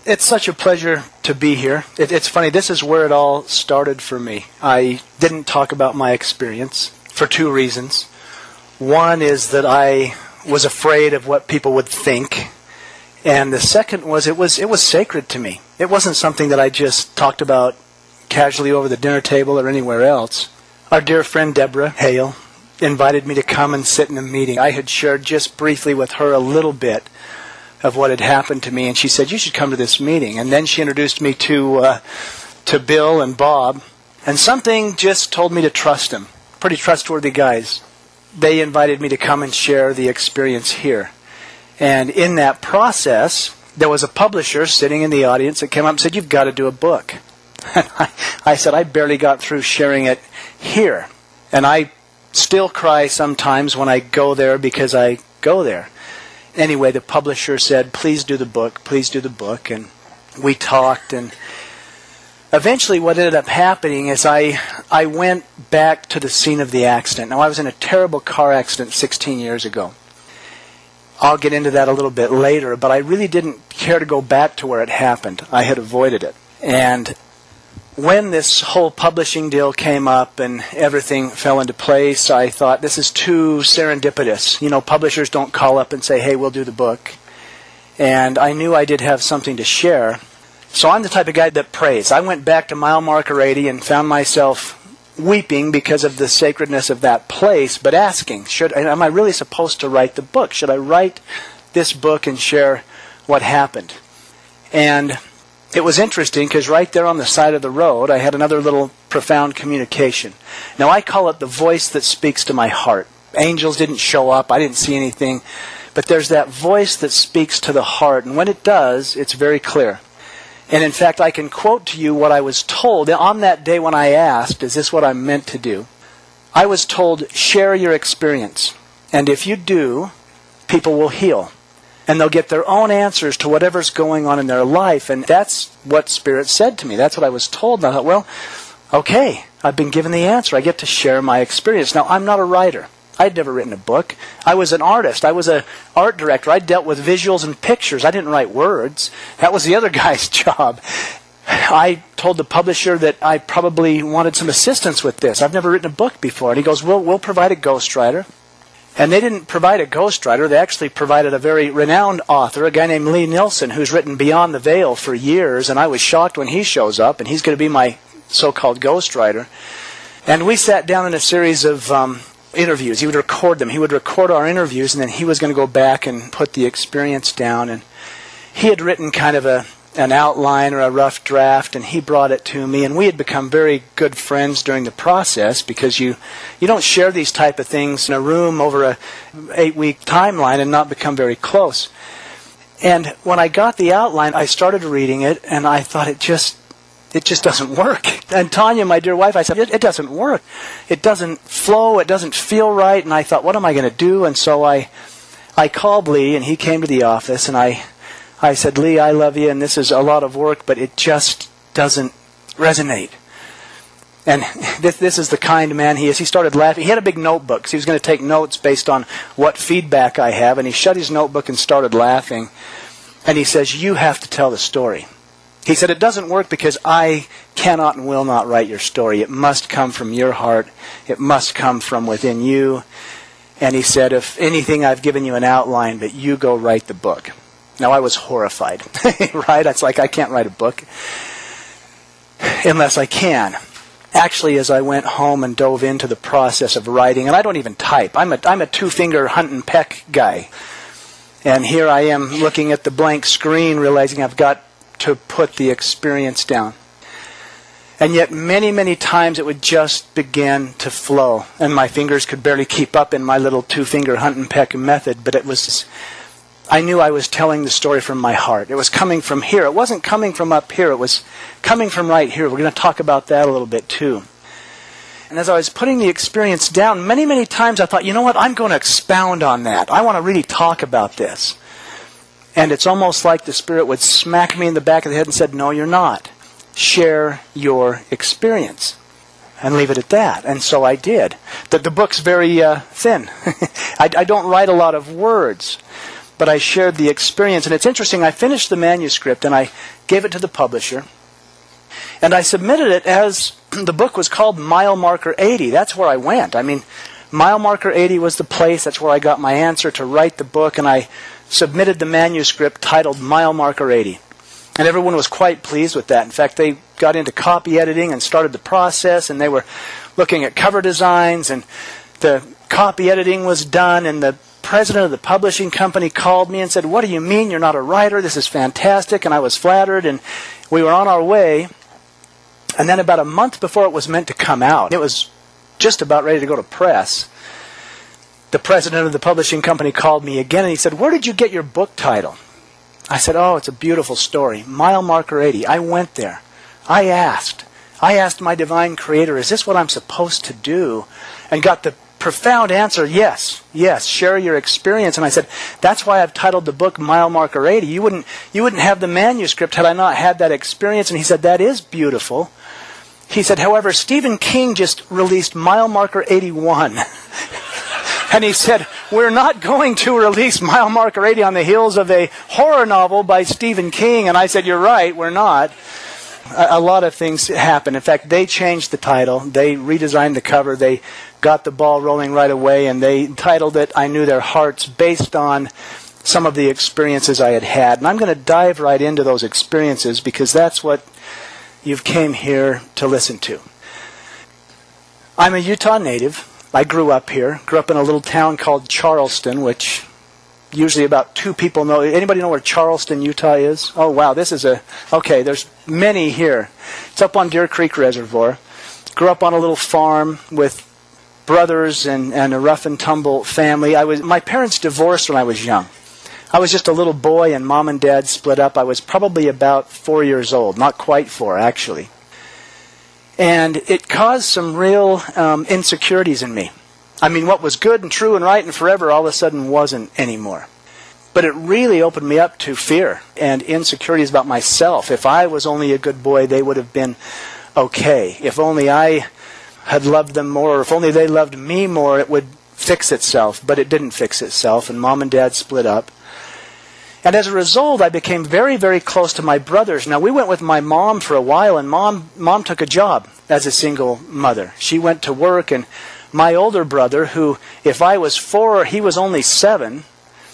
It's such a pleasure to be here. It's funny, this is where it all started for me. I didn't talk about my experience for two reasons. One is that I was afraid of what people would think. And the second was it was sacred to me. It wasn't something that I just talked about casually over the dinner table or anywhere else. Our dear friend Deborah Hale invited me to come and sit in a meeting. I had shared just briefly with her a little bit of what had happened to me, and she said, you should come to this meeting. And then she introduced me to Bill and Bob, and something just told me to trust them. Pretty trustworthy guys. They invited me to come and share the experience here. And in that process, there was a publisher sitting in the audience that came up and said, you've got to do a book. And I said, I barely got through sharing it here. And I still cry sometimes when I go there because I go there. Anyway, the publisher said, please do the book, and we talked, and eventually what ended up happening is I went back to the scene of the accident. Now, I was in a terrible car accident 16 years ago. I'll get into that a little bit later, but I really didn't care to go back to where it happened. I had avoided it. And when this whole publishing deal came up and everything fell into place, I thought, this is too serendipitous. You know, publishers don't call up and say, hey, we'll do the book. And I knew I did have something to share. So I'm the type of guy that prays. I went back to mile marker 80 and found myself weeping because of the sacredness of that place, but asking, am I really supposed to write the book? Should I write this book and share what happened? And it was interesting because right there on the side of the road, I had another little profound communication. Now, I call it the voice that speaks to my heart. Angels didn't show up. I didn't see anything. But there's that voice that speaks to the heart. And when it does, it's very clear. And in fact, I can quote to you what I was told. On that day when I asked, is this what I'm meant to do? I was told, share your experience. And if you do, people will heal. And they'll get their own answers to whatever's going on in their life. And that's what Spirit said to me. That's what I was told. And I thought, well, okay, I've been given the answer. I get to share my experience. Now, I'm not a writer. I'd never written a book. I was an artist. I was an art director. I dealt with visuals and pictures. I didn't write words. That was the other guy's job. I told the publisher that I probably wanted some assistance with this. I've never written a book before. And he goes, we'll provide a ghostwriter. And they didn't provide a ghostwriter. They actually provided a very renowned author, a guy named Lee Nilsson, who's written Beyond the Veil for years. And I was shocked when he shows up, and he's going to be my so-called ghostwriter. And we sat down in a series of interviews. He would record them. He would record our interviews, and then he was going to go back and put the experience down. And he had written kind of an outline or a rough draft, and he brought it to me, and we had become very good friends during the process because you don't share these type of things in a room over a 8-week timeline and not become very close. And when I got the outline, I started reading it, and I thought it just doesn't work. And Tanya, my dear wife, I said, it doesn't work. It doesn't flow. It doesn't feel right. And I thought, what am I going to do? And so I called Lee, and he came to the office, and I said, Lee, I love you, and this is a lot of work, but it just doesn't resonate. And this is the kind man he is. He started laughing. He had a big notebook, so he was going to take notes based on what feedback I have, and he shut his notebook and started laughing. And he says, you have to tell the story. He said, it doesn't work because I cannot and will not write your story. It must come from your heart. It must come from within you. And he said, if anything, I've given you an outline, but you go write the book. Now, I was horrified, right? It's like I can't write a book unless I can. Actually, as I went home and dove into the process of writing, and I don't even type. I'm a two-finger hunt and peck guy. And here I am looking at the blank screen, realizing I've got to put the experience down. And yet many, many times it would just begin to flow. And my fingers could barely keep up in my little two-finger hunt and peck method, but it was... I knew I was telling the story from my heart. It was coming from here. It wasn't coming from up here. It was coming from right here. We're going to talk about that a little bit too. And as I was putting the experience down, many, many times I thought, you know what? I'm going to expound on that. I want to really talk about this. And it's almost like the Spirit would smack me in the back of the head and said, no, you're not. Share your experience. And leave it at that. And so I did. The book's very thin. I don't write a lot of words. but I shared the experience. And it's interesting, I finished the manuscript and I gave it to the publisher. And I submitted it as the book was called Mile Marker 80. That's where I went. I mean, Mile Marker 80 was the place. That's where I got my answer to write the book. And I submitted the manuscript titled Mile Marker 80. And everyone was quite pleased with that. In fact, they got into copy editing and started the process. And they were looking at cover designs. And the copy editing was done. And the president of the publishing company called me and said, "What do you mean you're not a writer? This is fantastic." And I was flattered. And we were on our way. And then about a month before it was meant to come out, it was just about ready to go to press, the president of the publishing company called me again and he said, "Where did you get your book title?" I said, "Oh, it's a beautiful story. Mile Marker 80. I went there. I asked my divine creator, is this what I'm supposed to do?" And got the profound answer, yes, share your experience. And I said, that's why I've titled the book Mile Marker 80. You wouldn't have the manuscript had I not had that experience. And he said, that is beautiful. He said, however, Stephen King just released Mile Marker 81. And he said, we're not going to release Mile Marker 80 on the heels of a horror novel by Stephen King. And I said, you're right, we're not. A lot of things happened. In fact, they changed the title. They redesigned the cover. They got the ball rolling right away. And they titled it, I Knew Their Hearts, based on some of the experiences I had had. And I'm going to dive right into those experiences because that's what you've came here to listen to. I'm a Utah native. I grew up here. Grew up in a little town called Charleston, which usually about 2 people know. Anybody know where Charleston, Utah is? Oh, wow. Okay, there's many here. It's up on Deer Creek Reservoir. Grew up on a little farm with brothers and a rough and tumble family. My parents divorced when I was young. I was just a little boy and mom and dad split up. I was probably about 4 years old. Not quite 4, actually. And it caused some real insecurities in me. I mean, what was good and true and right and forever all of a sudden wasn't anymore. But it really opened me up to fear and insecurities about myself. If I was only a good boy, they would have been okay. If only I had loved them more, or if only they loved me more, it would fix itself. But it didn't fix itself, and mom and dad split up. And as a result, I became very, very close to my brothers. Now, we went with my mom for a while, and mom took a job as a single mother. She went to work, and my older brother, who, if I was 4, he was only 7,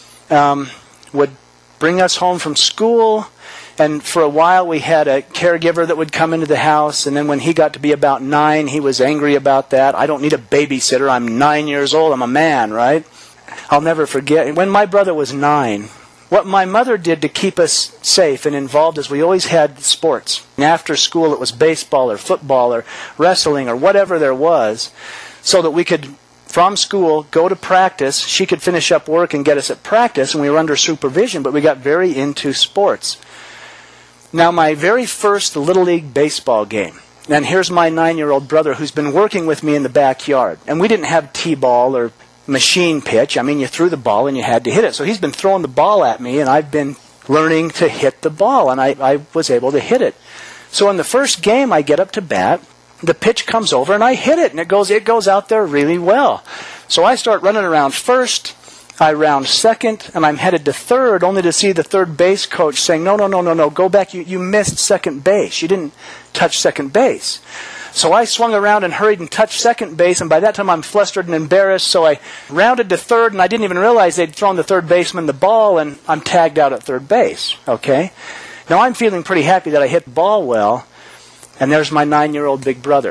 would bring us home from school. And for a while, we had a caregiver that would come into the house. And then when he got to be about 9, he was angry about that. I don't need a babysitter. I'm 9 years old. I'm a man, right? I'll never forget. When my brother was 9, what my mother did to keep us safe and involved is we always had sports. And after school, it was baseball or football or wrestling or whatever there was, so that we could, from school, go to practice. She could finish up work and get us at practice, and we were under supervision, but we got very into sports. Now, my very first Little League baseball game, and here's my 9-year-old brother who's been working with me in the backyard. And we didn't have T-ball or machine pitch. I mean, you threw the ball and you had to hit it. So he's been throwing the ball at me, and I've been learning to hit the ball, and I was able to hit it. So in the first game, I get up to bat, the pitch comes over, and I hit it, and it goes out there really well. So I start running around first, I round second, and I'm headed to third, only to see the third base coach saying, no, go back, you missed second base. You didn't touch second base. So I swung around and hurried and touched second base, and by that time I'm flustered and embarrassed, so I rounded to third, and I didn't even realize they'd thrown the third baseman the ball, and I'm tagged out at third base, okay? Now I'm feeling pretty happy that I hit the ball well, and there's my 9-year-old big brother,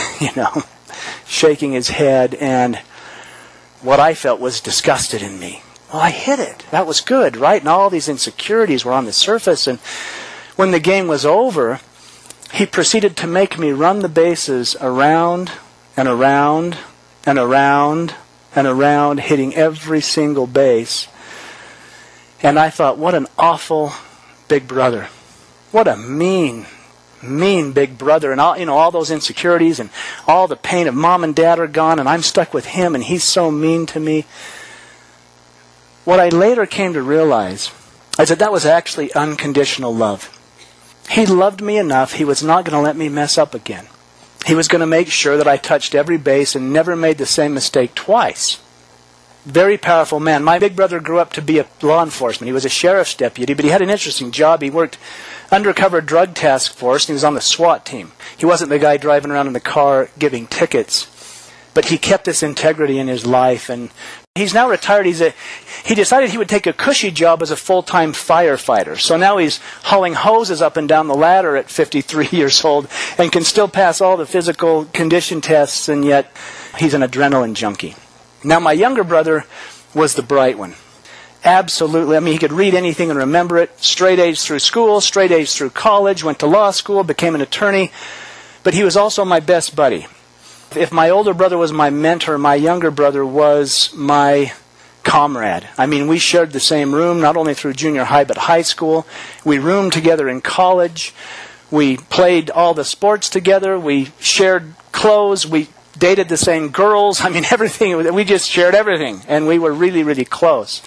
shaking his head, and what I felt was disgusted in me. Well, I hit it. That was good, right? And all these insecurities were on the surface, and when the game was over, he proceeded to make me run the bases around and around and around and around, hitting every single base. And I thought, what an awful big brother. What a mean big brother. And all those insecurities and all the pain of mom and dad are gone, and I'm stuck with him, and he's so mean to me. What I later came to realize is that was actually unconditional love. He loved me enough, he was not going to let me mess up again. He was going to make sure that I touched every base and never made the same mistake twice. Very powerful man. My big brother grew up to be a law enforcement. He was a sheriff's deputy, but he had an interesting job. He worked undercover drug task force, and he was on the SWAT team. He wasn't the guy driving around in the car giving tickets, but he kept this integrity in his life. And he's now retired. He decided he would take a cushy job as a full-time firefighter. So now he's hauling hoses up and down the ladder at 53 years old and can still pass all the physical condition tests, and yet he's an adrenaline junkie. Now, my younger brother was the bright one. Absolutely. I mean, he could read anything and remember it. Straight A's through school, straight A's through college, went to law school, became an attorney. But he was also my best buddy. If my older brother was my mentor, my younger brother was my comrade. I mean, we shared the same room, not only through junior high, but high school. We roomed together in college. We played all the sports together. We shared clothes. We dated the same girls. I mean, everything. We just shared everything, and we were really, really close.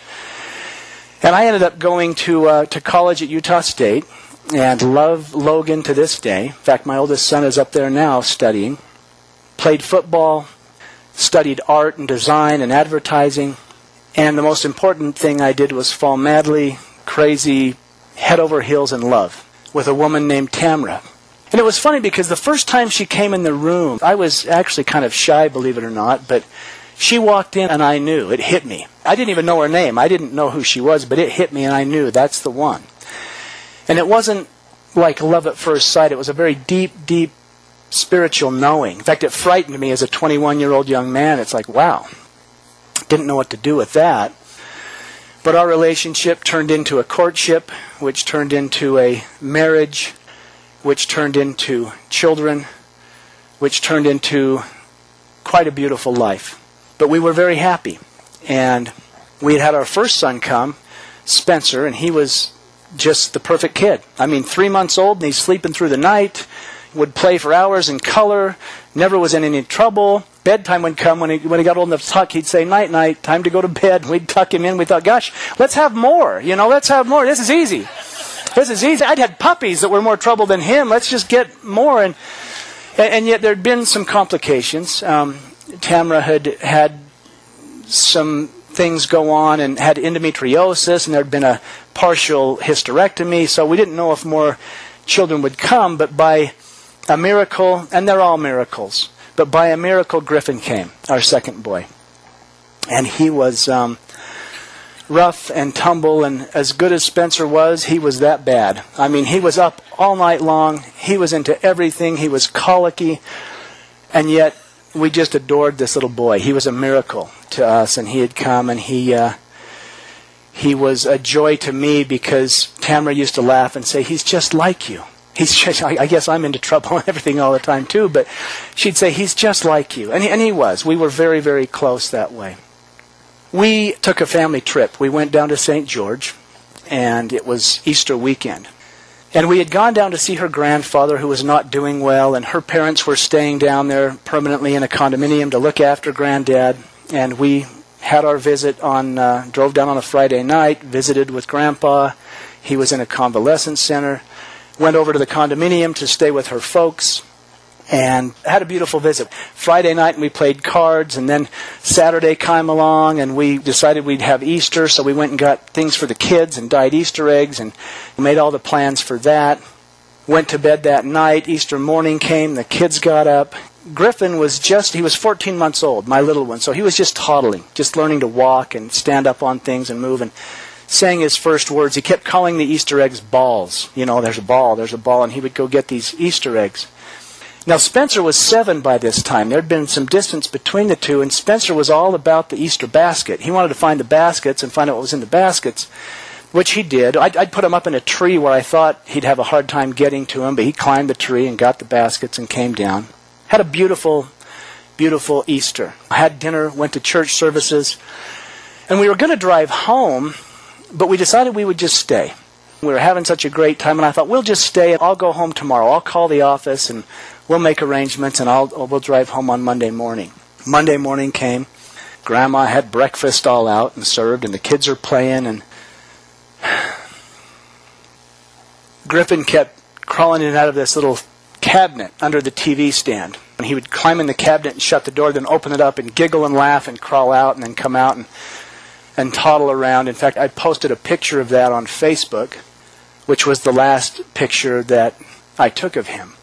And I ended up going to college at Utah State, and love Logan to this day. In fact, my oldest son is up there now studying. Played football, studied art and design and advertising, and the most important thing I did was fall madly, crazy, head over heels in love with a woman named Tamra. And it was funny because the first time she came in the room, I was actually kind of shy, believe it or not, but she walked in and I knew. It hit me. I didn't even know her name. I didn't know who she was, but it hit me and I knew that's the one. And it wasn't like love at first sight. It was a very deep, deep spiritual knowing. In fact, it frightened me as a 21-year-old young man. It's like, wow, didn't know what to do with that. But our relationship turned into a courtship, which turned into a marriage, which turned into children, which turned into quite a beautiful life. But we were very happy. And we had our first son come, Spencer, and he was just the perfect kid. I mean, 3 months old, and he's sleeping through the night, would play for hours in color, never was in any trouble. Bedtime would come. When he got old enough to tuck, he'd say, night, night, time to go to bed. We'd tuck him in. We thought, gosh, let's have more. Let's have more. This is easy. This is easy. I'd had puppies that were more trouble than him. Let's just get more. And yet there'd been some complications. Tamra had some things go on and had endometriosis, and there'd been a partial hysterectomy. So we didn't know if more children would come, but by a miracle, and they're all miracles, but by a miracle, Griffin came, our second boy. And he was rough and tumble, and as good as Spencer was, he was that bad. I mean, he was up all night long. He was into everything. He was colicky, and yet we just adored this little boy. He was a miracle to us, and he had come, and he was a joy to me because Tamra used to laugh and say, he's just like you. I guess I'm into trouble and everything all the time too, but she'd say, he's just like you. And he was. We were very, very close that way. We took a family trip. We went down to St. George, and it was Easter weekend. And we had gone down to see her grandfather, who was not doing well, and her parents were staying down there permanently in a condominium to look after Granddad. And we had our visit drove down on a Friday night, visited with Grandpa. He was in a convalescence center. Went over to the condominium to stay with her folks, and had a beautiful visit. Friday night, and we played cards, and then Saturday came along, and we decided we'd have Easter, so we went and got things for the kids and dyed Easter eggs, and made all the plans for that. Went to bed that night. Easter morning came, the kids got up. Griffin he was 14 months old, my little one, so he was just toddling, just learning to walk and stand up on things and move, and saying his first words. He kept calling the Easter eggs balls. There's a ball, and he would go get these Easter eggs. Now, Spencer was 7 by this time. There had been some distance between the two, and Spencer was all about the Easter basket. He wanted to find the baskets and find out what was in the baskets, which he did. I'd put him up in a tree where I thought he'd have a hard time getting to him, but he climbed the tree and got the baskets and came down. Had a beautiful, beautiful Easter. I had dinner, went to church services, and we were going to drive home, but we decided we would just stay. We were having such a great time, and I thought, we'll just stay. I'll go home tomorrow. I'll call the office, and we'll make arrangements, and we'll drive home on Monday morning. Monday morning came. Grandma had breakfast all out and served, and the kids are playing, and Griffin kept crawling in and out of this little cabinet under the TV stand. And he would climb in the cabinet and shut the door, then open it up and giggle and laugh and crawl out and then come out and toddle around. In fact, I posted a picture of that on Facebook, which was the last picture that I took of him.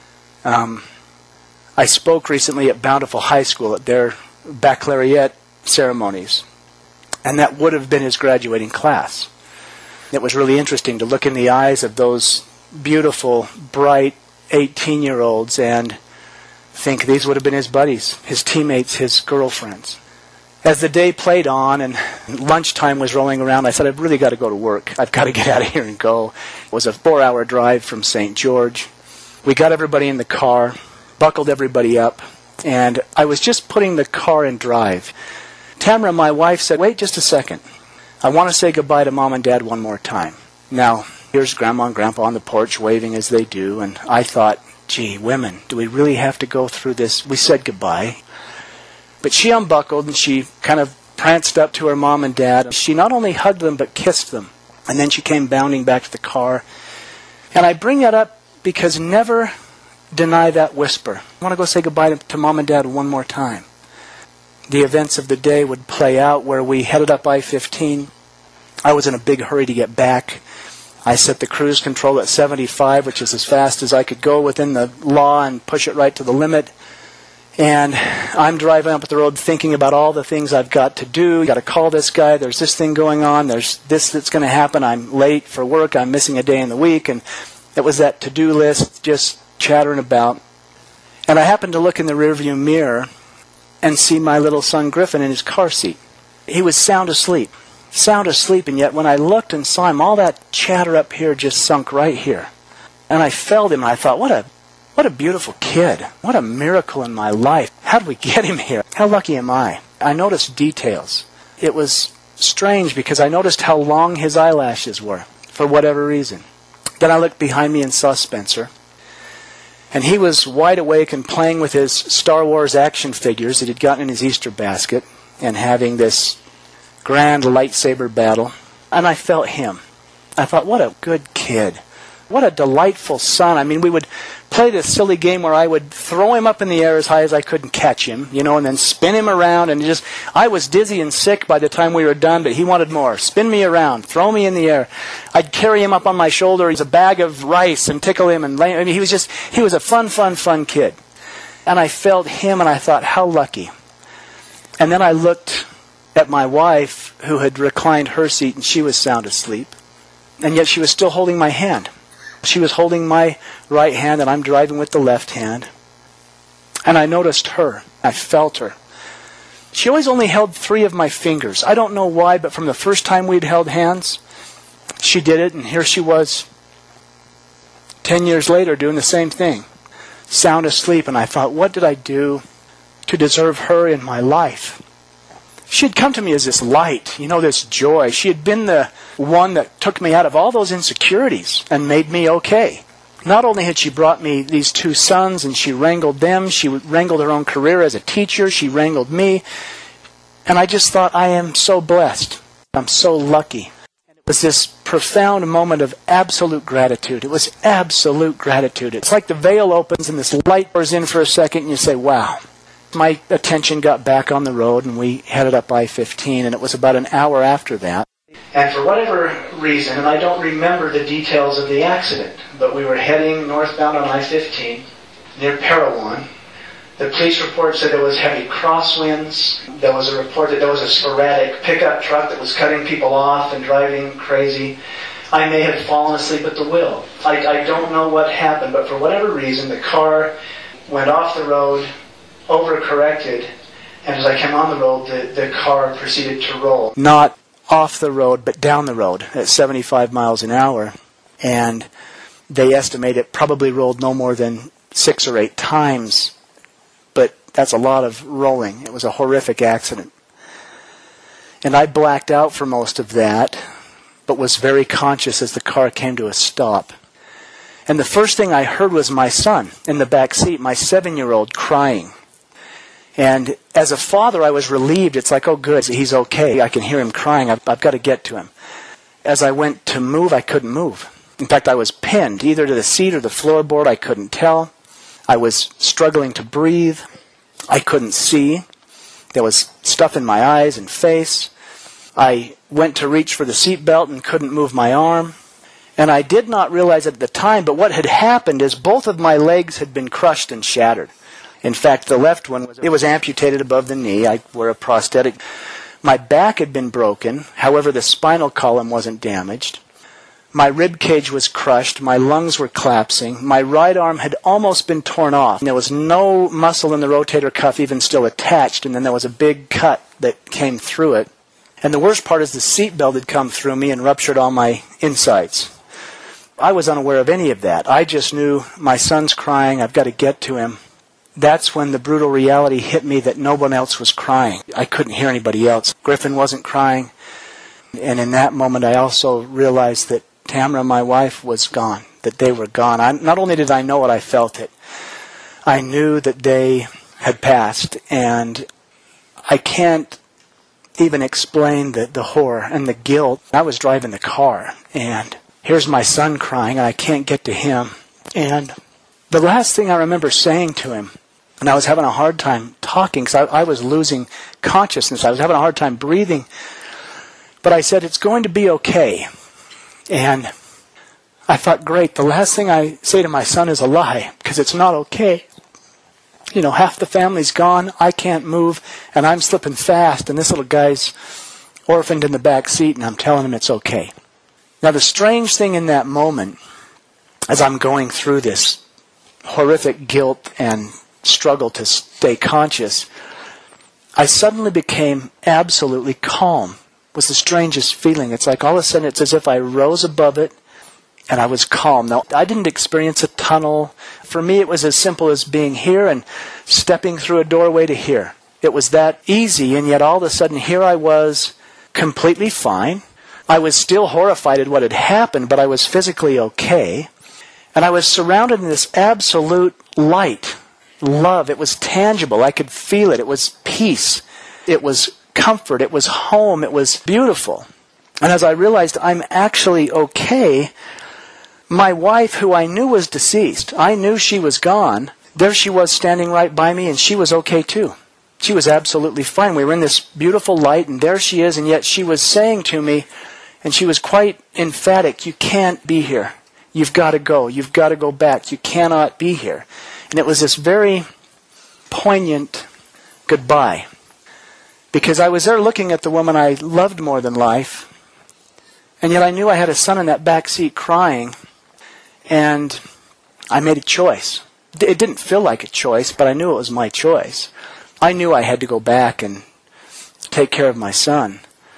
I spoke recently at Bountiful High School at their baccalaureate ceremonies, and that would have been his graduating class. It was really interesting to look in the eyes of those beautiful, bright 18-year-olds and think these would have been his buddies, his teammates, his girlfriends. As the day played on and lunchtime was rolling around, I said, I've really got to go to work. I've got to get out of here and go. It was a 4-hour drive from St. George. We got everybody in the car, buckled everybody up, and I was just putting the car in drive. Tamara, my wife, said, wait just a second. I want to say goodbye to Mom and Dad one more time. Now, here's Grandma and Grandpa on the porch waving as they do, and I thought, gee, women, do we really have to go through this? We said goodbye. But she unbuckled and she kind of pranced up to her mom and dad. She not only hugged them but kissed them. And then she came bounding back to the car. And I bring that up because never deny that whisper. I want to go say goodbye to Mom and Dad one more time. The events of the day would play out where we headed up I-15. I was in a big hurry to get back. I set the cruise control at 75, which is as fast as I could go within the law, and push it right to the limit. And I'm driving up the road thinking about all the things I've got to do. Got to call this guy. There's this thing going on. There's this that's going to happen. I'm late for work. I'm missing a day in the week. And it was that to-do list just chattering about. And I happened to look in the rearview mirror and see my little son Griffin in his car seat. He was sound asleep. Sound asleep, and yet when I looked and saw him, all that chatter up here just sunk right here. And I felt him, and I thought, what a beautiful kid. What a miracle in my life. How did we get him here? How lucky am I? I noticed details. It was strange because I noticed how long his eyelashes were, for whatever reason. Then I looked behind me and saw Spencer. And he was wide awake and playing with his Star Wars action figures that he'd gotten in his Easter basket and having this grand lightsaber battle. And I felt him. I thought, what a good kid. What a delightful son. I mean, we would play this silly game where I would throw him up in the air as high as I could and catch him, and then spin him around. And I was dizzy and sick by the time we were done, but he wanted more. Spin me around. Throw me in the air. I'd carry him up on my shoulder. He's a bag of rice and tickle him. He was a fun kid. And I felt him and I thought, how lucky. And then I looked at my wife, who had reclined her seat, and she was sound asleep. And yet she was still holding my hand. She was holding my right hand, and I'm driving with the left hand. And I noticed her. I felt her. She always only held 3 of my fingers. I don't know why, but from the first time we'd held hands, she did it, and here she was 10 years later doing the same thing. Sound asleep, and I thought, what did I do to deserve her in my life? She had come to me as this light, this joy. She had been the one that took me out of all those insecurities and made me okay. Not only had she brought me these 2 sons and she wrangled them, she wrangled her own career as a teacher, she wrangled me. And I just thought, I am so blessed. I'm so lucky. And it was this profound moment of absolute gratitude. It was absolute gratitude. It's like the veil opens and this light pours in for a second and you say, wow. My attention got back on the road and we headed up I-15, and it was about an hour after that. And for whatever reason, and I don't remember the details of the accident, but we were heading northbound on I-15 near Parowan. The police report said there was heavy crosswinds. There was a report that there was a sporadic pickup truck that was cutting people off and driving crazy. I may have fallen asleep at the wheel. I don't know what happened, but for whatever reason, the car went off the road, overcorrected, and as I came on the road, the car proceeded to roll. Not off the road, but down the road at 75 miles an hour. And they estimate it probably rolled no more than 6 or 8 times. But that's a lot of rolling. It was a horrific accident. And I blacked out for most of that, but was very conscious as the car came to a stop. And the first thing I heard was my son in the back seat, my 7-year-old, crying. And as a father, I was relieved. It's like, oh, good, he's okay. I can hear him crying. I've got to get to him. As I went to move, I couldn't move. In fact, I was pinned either to the seat or the floorboard. I couldn't tell. I was struggling to breathe. I couldn't see. There was stuff in my eyes and face. I went to reach for the seatbelt and couldn't move my arm. And I did not realize it at the time, but what had happened is both of my legs had been crushed and shattered. In fact, the left one, it was amputated above the knee. I wear a prosthetic. My back had been broken. However, the spinal column wasn't damaged. My rib cage was crushed. My lungs were collapsing. My right arm had almost been torn off. There was no muscle in the rotator cuff even still attached, and then there was a big cut that came through it. And the worst part is the seatbelt had come through me and ruptured all my insides. I was unaware of any of that. I just knew my son's crying. I've got to get to him. That's when the brutal reality hit me that no one else was crying. I couldn't hear anybody else. Griffin wasn't crying. And in that moment, I also realized that Tamara, my wife, was gone, that they were gone. Not only did I know it, I felt it. I knew that they had passed, and I can't even explain the horror and the guilt. I was driving the car, and here's my son crying, and I can't get to him. And the last thing I remember saying to him, and I was having a hard time talking because I was losing consciousness. I was having a hard time breathing. But I said, "It's going to be okay." And I thought, great, the last thing I say to my son is a lie, because it's not okay. You know, half the family's gone, I can't move, and I'm slipping fast, and this little guy's orphaned in the back seat, and I'm telling him it's okay. Now, the strange thing in that moment, as I'm going through this horrific guilt and struggle to stay conscious, I suddenly became absolutely calm. Was the strangest feeling. It's like all of a sudden it's as if I rose above it and I was calm. Now, I didn't experience a tunnel. For me, it was as simple as being here and stepping through a doorway to here. It was that easy, and yet all of a sudden here I was completely fine. I was still horrified at what had happened, but I was physically okay. And I was surrounded in this absolute light, love. It was tangible. I could feel it. It was peace. It was comfort. It was home. It was beautiful. And as I realized I'm actually okay, my wife, who I knew was deceased, I knew she was gone, there she was standing right by me, and she was okay too. She was absolutely fine. We were in this beautiful light, and there she is, and yet she was saying to me, and she was quite emphatic, "You can't be here. You've got to go. You've got to go back. You cannot be here." And it was this very poignant goodbye. Because I was there looking at the woman I loved more than life, and yet I knew I had a son in that back seat crying, and I made a choice. It didn't feel like a choice, but I knew it was my choice. I knew I had to go back and take care of my son.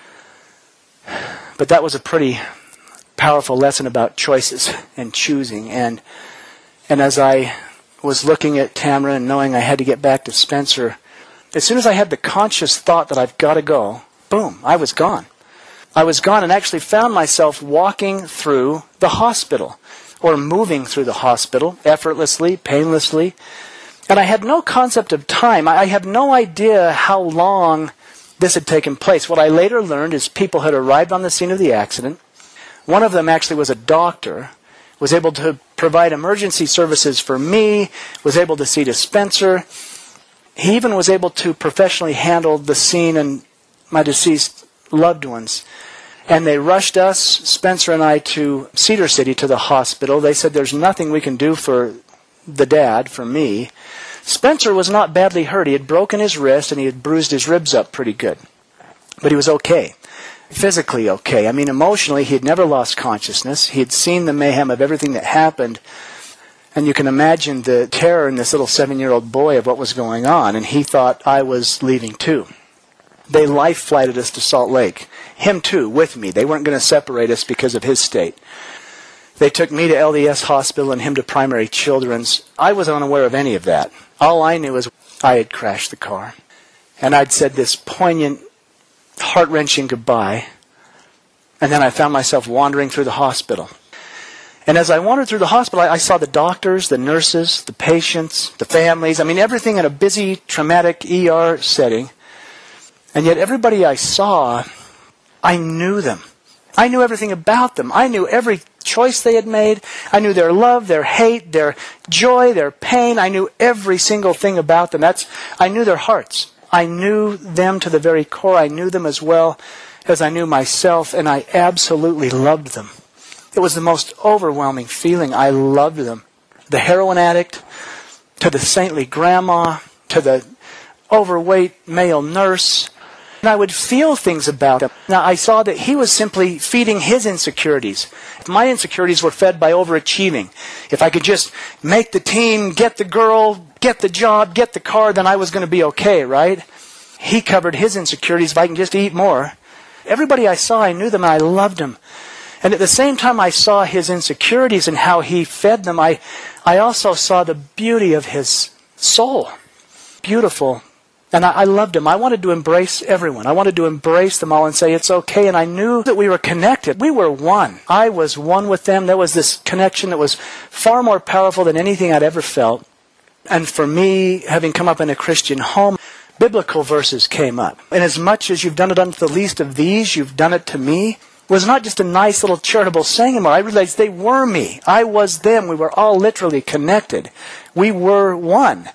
But that was a pretty powerful lesson about choices and choosing. And as I was looking at Tamara and knowing I had to get back to Spencer, as soon as I had the conscious thought that I've got to go, boom, I was gone. I was gone and actually found myself walking through the hospital, or moving through the hospital, effortlessly, painlessly. And I had no concept of time. I had no idea how long this had taken place. What I later learned is people had arrived on the scene of the accident. One of them actually was a doctor, was able to provide emergency services for me, was able to see to Spencer. He even was able to professionally handle the scene and my deceased loved ones. And they rushed us, Spencer and I, to Cedar City, to the hospital. They said there's nothing we can do for the dad, for me. Spencer was not badly hurt. He had broken his wrist and he had bruised his ribs up pretty good. But he was okay. Physically okay. I mean, emotionally, he had never lost consciousness. He had seen the mayhem of everything that happened. And you can imagine the terror in this little 7-year-old boy of what was going on. And he thought I was leaving too. They life-flighted us to Salt Lake. Him too, with me. They weren't going to separate us because of his state. They took me to LDS Hospital and him to Primary Children's. I was unaware of any of that. All I knew is I had crashed the car. And I'd said this poignant, heart-wrenching goodbye. And then I found myself wandering through the hospital. And as I wandered through the hospital, I saw the doctors, the nurses, the patients, the families. I mean, everything in a busy, traumatic ER setting. And yet everybody I saw, I knew them. I knew everything about them. I knew every choice they had made. I knew their love, their hate, their joy, their pain. I knew every single thing about them. I knew their hearts. I knew them to the very core. I knew them as well as I knew myself, and I absolutely loved them. It was the most overwhelming feeling. I loved them. The heroin addict, to the saintly grandma, to the overweight male nurse. And I would feel things about him. Now, I saw that he was simply feeding his insecurities. My insecurities were fed by overachieving. If I could just make the team, get the girl, get the job, get the car, then I was going to be okay, right? He covered his insecurities. If I can just eat more. Everybody I saw, I knew them and I loved them. And at the same time I saw his insecurities and how he fed them, I also saw the beauty of his soul. Beautiful. And I loved him. I wanted to embrace everyone. I wanted to embrace them all and say, it's okay. And I knew that we were connected. We were one. I was one with them. There was this connection that was far more powerful than anything I'd ever felt. And for me, having come up in a Christian home, biblical verses came up. And as much as you've done it unto the least of these, you've done it to me, was not just a nice little charitable saying anymore. I realized they were me. I was them. We were all literally connected. We were one.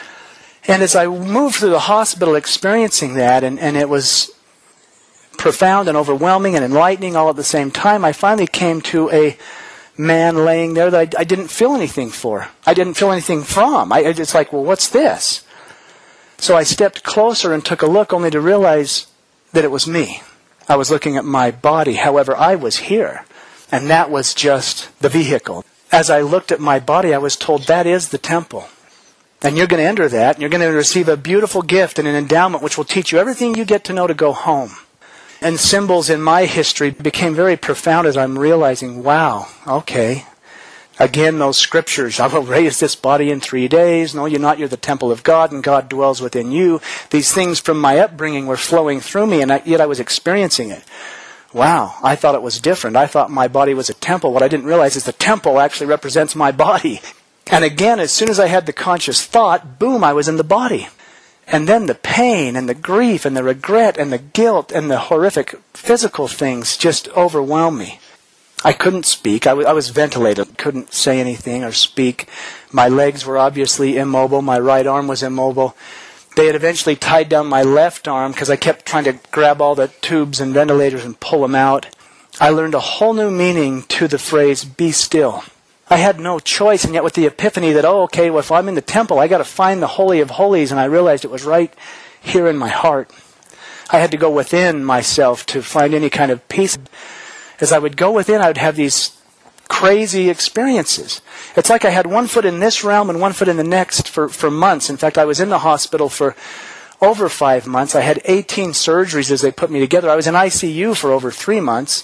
And as I moved through the hospital experiencing that, and it was profound and overwhelming and enlightening all at the same time, I finally came to a man laying there that I didn't feel anything for. I didn't feel anything from. It's like, well, what's this? So I stepped closer and took a look, only to realize that it was me. I was looking at my body. However, I was here. And that was just the vehicle. As I looked at my body, I was told that is the temple. And you're going to enter that, and you're going to receive a beautiful gift and an endowment which will teach you everything you get to know to go home. And symbols in my history became very profound as I'm realizing, wow, okay. Again, those scriptures, I will raise this body in 3 days. No, you're not. You're the temple of God, and God dwells within you. These things from my upbringing were flowing through me, and yet I was experiencing it. Wow, I thought it was different. I thought my body was a temple. What I didn't realize is the temple actually represents my body. And again, as soon as I had the conscious thought, boom, I was in the body. And then the pain and the grief and the regret and the guilt and the horrific physical things just overwhelmed me. I couldn't speak. I was ventilated. Couldn't say anything or speak. My legs were obviously immobile. My right arm was immobile. They had eventually tied down my left arm because I kept trying to grab all the tubes and ventilators and pull them out. I learned a whole new meaning to the phrase, be still. I had no choice, and yet with the epiphany that, oh, okay, well, if I'm in the temple, I got to find the Holy of Holies, and I realized it was right here in my heart. I had to go within myself to find any kind of peace. As I would go within, I would have these crazy experiences. It's like I had one foot in this realm and one foot in the next for months. In fact, I was in the hospital for over 5 months. I had 18 surgeries as they put me together. I was in ICU for over 3 months.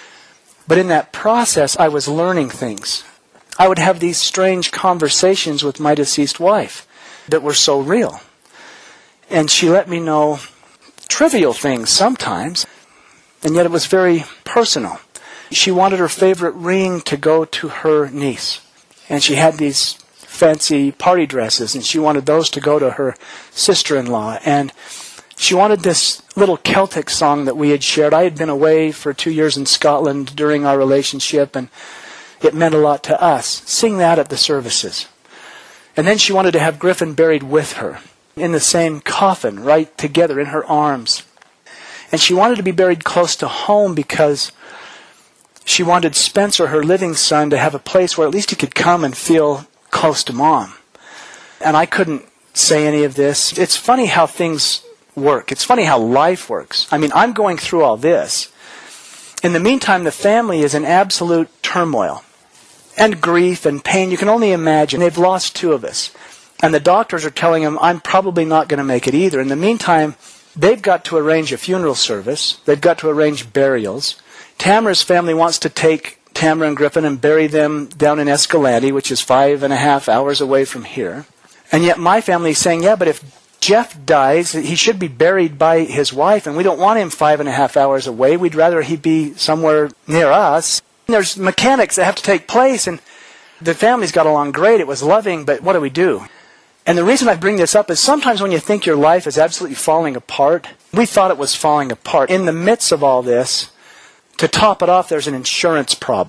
But in that process, I was learning things. I would have these strange conversations with my deceased wife that were so real. And she let me know trivial things sometimes, and yet it was very personal. She wanted her favorite ring to go to her niece. And she had these fancy party dresses, and she wanted those to go to her sister-in-law. And she wanted this little Celtic song that we had shared. I had been away for 2 years in Scotland during our relationship, and it meant a lot to us. Sing that at the services. And then she wanted to have Griffin buried with her in the same coffin, right together in her arms. And she wanted to be buried close to home because she wanted Spencer, her living son, to have a place where at least he could come and feel close to Mom. And I couldn't say any of this. It's funny how things work. It's funny how life works. I mean, I'm going through all this. In the meantime, the family is in absolute turmoil and grief and pain. You can only imagine. They've lost 2 of us. And the doctors are telling them, I'm probably not going to make it either. In the meantime, they've got to arrange a funeral service. They've got to arrange burials. Tamara's family wants to take Tamara and Griffin and bury them down in Escalante, which is 5.5 hours away from here. And yet my family is saying, yeah, but if Jeff dies, he should be buried by his wife, and we don't want him 5.5 hours away. We'd rather he be somewhere near us. There's mechanics that have to take place, and the families got along great. It was loving, but what do we do? And the reason I bring this up is sometimes when you think your life is absolutely falling apart, we thought it was falling apart. In the midst of all this, to top it off, there's an insurance problem.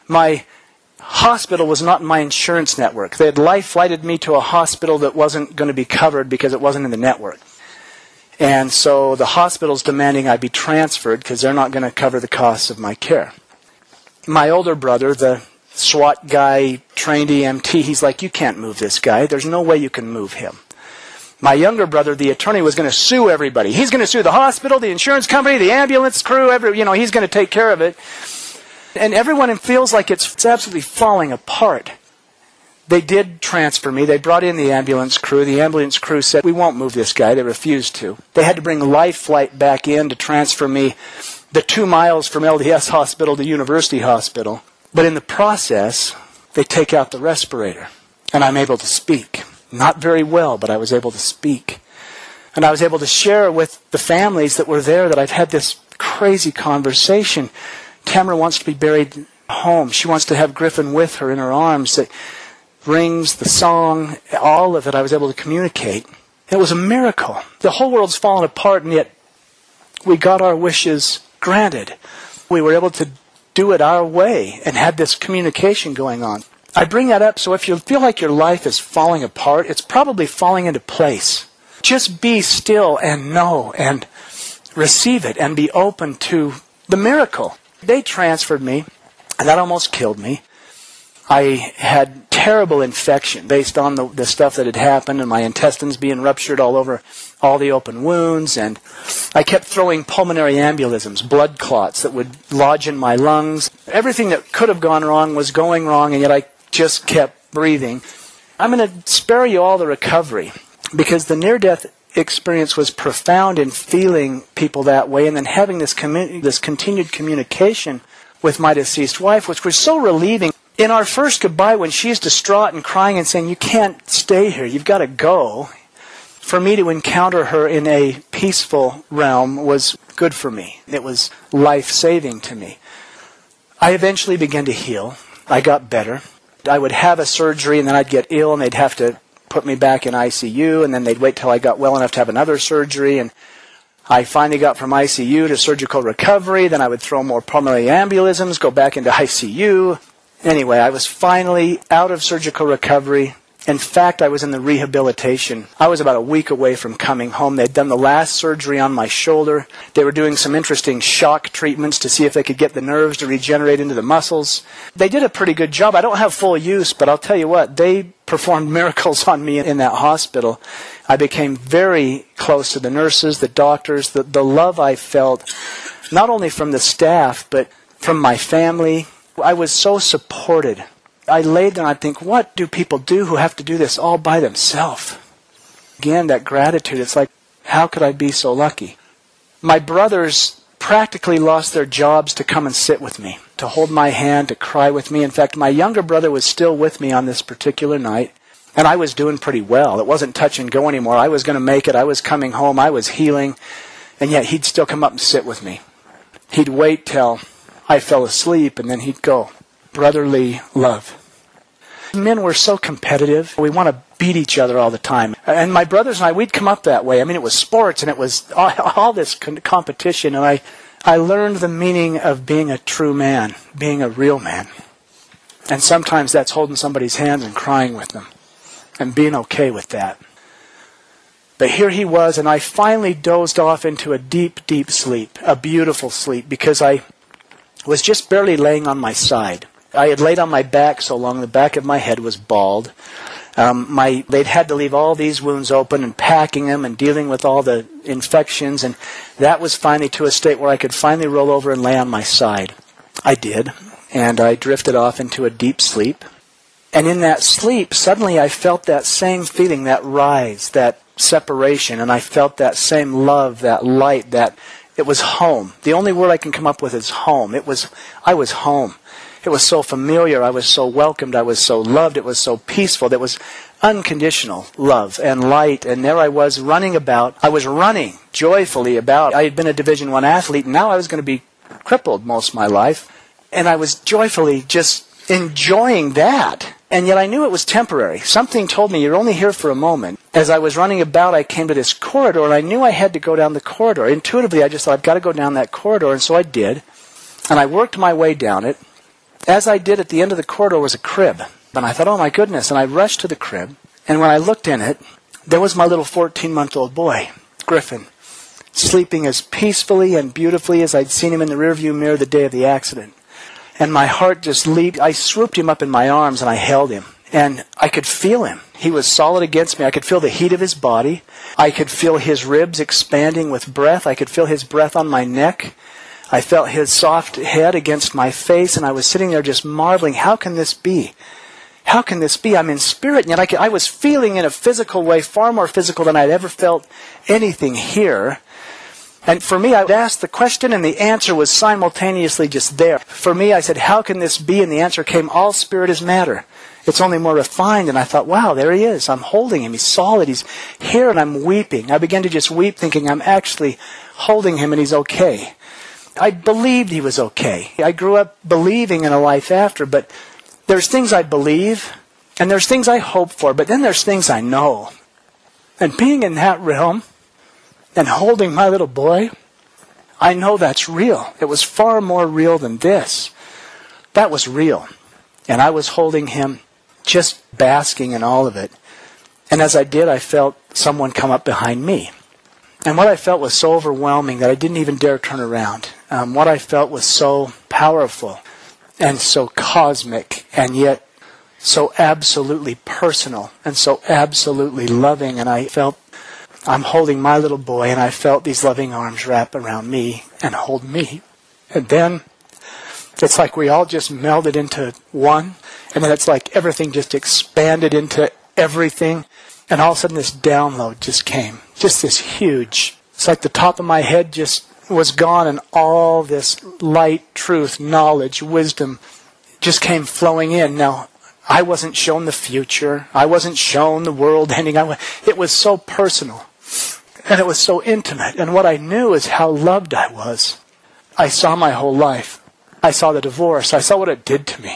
My hospital was not in my insurance network. They had life-flighted me to a hospital that wasn't going to be covered because it wasn't in the network. And so the hospital's demanding I be transferred because they're not going to cover the costs of my care. My older brother, the SWAT guy, trained EMT, he's like, you can't move this guy. There's no way you can move him. My younger brother, the attorney, was going to sue everybody. He's going to sue the hospital, the insurance company, the ambulance crew, he's going to take care of it. And everyone feels like it's absolutely falling apart. They did transfer me. They brought in the ambulance crew. The ambulance crew said, we won't move this guy. They refused to. They had to bring Life Flight back in to transfer me the 2 miles from LDS Hospital to University Hospital. But in the process, they take out the respirator. And I'm able to speak. Not very well, but I was able to speak. And I was able to share with the families that were there that I've had this crazy conversation. Tamara wants to be buried home. She wants to have Griffin with her in her arms. That rings, the song, all of it I was able to communicate. It was a miracle. The whole world's fallen apart, and yet we got our wishes granted. We were able to do it our way and had this communication going on. I bring that up so if you feel like your life is falling apart, it's probably falling into place. Just be still and know and receive it and be open to the miracle. They transferred me, and that almost killed me. I had terrible infection based on the stuff that had happened and my intestines being ruptured all over all the open wounds. And I kept throwing pulmonary embolisms, blood clots that would lodge in my lungs. Everything that could have gone wrong was going wrong, and yet I just kept breathing. I'm going to spare you all the recovery because the near-death experience was profound in feeling people that way and then having this continued communication with my deceased wife, which was so relieving. In our first goodbye, when she's distraught and crying and saying, you can't stay here, you've got to go, for me to encounter her in a peaceful realm was good for me. It was life-saving to me. I eventually began to heal. I got better. I would have a surgery and then I'd get ill and they'd have to put me back in ICU, and then they'd wait till I got well enough to have another surgery, and I finally got from ICU to surgical recovery. Then I would throw more pulmonary embolisms, go back into ICU. Anyway, I was finally out of surgical recovery. In fact, I was in the rehabilitation. I was about a week away from coming home. They'd done the last surgery on my shoulder. They were doing some interesting shock treatments to see if they could get the nerves to regenerate into the muscles. They did a pretty good job. I don't have full use, but I'll tell you what, they performed miracles on me in that hospital. I became very close to the nurses, the doctors, the love I felt, not only from the staff, but from my family. I was so supported. I laid there and I'd think, what do people do who have to do this all by themselves? Again, that gratitude, it's like, how could I be so lucky? My brothers practically lost their jobs to come and sit with me, to hold my hand, to cry with me. In fact, my younger brother was still with me on this particular night, and I was doing pretty well. It wasn't touch and go anymore. I was going to make it. I was coming home. I was healing, and yet he'd still come up and sit with me. He'd wait till I fell asleep, and then he'd go. Brotherly love. Men were so competitive. We want to beat each other all the time. And my brothers and I, we'd come up that way. I mean, it was sports and it was all this competition. And I learned the meaning of being a true man, being a real man. And sometimes that's holding somebody's hand and crying with them and being okay with that. But here he was, and I finally dozed off into a deep, deep sleep, a beautiful sleep, because I was just barely laying on my side. I had laid on my back so long, the back of my head was bald. They'd had to leave all these wounds open and packing them and dealing with all the infections, and that was finally to a state where I could finally roll over and lay on my side. I did, and I drifted off into a deep sleep. And in that sleep, suddenly I felt that same feeling, that rise, that separation, and I felt that same love, that light, that it was home. The only word I can come up with is home. I was home. It was so familiar. I was so welcomed. I was so loved. It was so peaceful. It was unconditional love and light. And there I was running about. I was running joyfully about. I had been a Division I athlete, and now I was going to be crippled most of my life. And I was joyfully just enjoying that. And yet I knew it was temporary. Something told me, you're only here for a moment. As I was running about, I came to this corridor, and I knew I had to go down the corridor. Intuitively, I just thought, I've got to go down that corridor. And so I did. And I worked my way down it. as I did at the end of the corridor was a crib. And I thought, oh my goodness. And I rushed to the crib. And when I looked in it, there was my little 14-month-old boy, Griffin, sleeping as peacefully and beautifully as I'd seen him in the rearview mirror the day of the accident. And my heart just leaped. I swooped him up in my arms and I held him. And I could feel him. He was solid against me. I could feel the heat of his body. I could feel his ribs expanding with breath. I could feel his breath on my neck. I felt his soft head against my face. And I was sitting there just marveling, how can this be? How can this be? I'm in spirit, and yet I was feeling in a physical way, far more physical than I'd ever felt anything here. And for me, I asked the question, and the answer was simultaneously just there. For me, I said, how can this be? And the answer came, all spirit is matter. It's only more refined. And I thought, wow, there he is. I'm holding him. He's solid. He's here, and I'm weeping. I began to just weep, thinking I'm actually holding him, and he's okay. I believed he was okay. I grew up believing in a life after, but there's things I believe, and there's things I hope for, but then there's things I know. And being in that realm, and holding my little boy, I know that's real. It was far more real than this. That was real. And I was holding him, just basking in all of it. And as I did, I felt someone come up behind me. And what I felt was so overwhelming that I didn't even dare turn around. What I felt was so powerful and so cosmic, and yet so absolutely personal and so absolutely loving. And I felt I'm holding my little boy, and I felt these loving arms wrap around me and hold me. And then it's like we all just melded into one, and then it's like everything just expanded into everything. And all of a sudden this download just came. Just this huge. It's like the top of my head just was gone, and all this light, truth, knowledge, wisdom just came flowing in. Now, I wasn't shown the future. I wasn't shown the world ending. It was so personal. And it was so intimate. And what I knew is how loved I was. I saw my whole life. I saw the divorce. I saw what it did to me.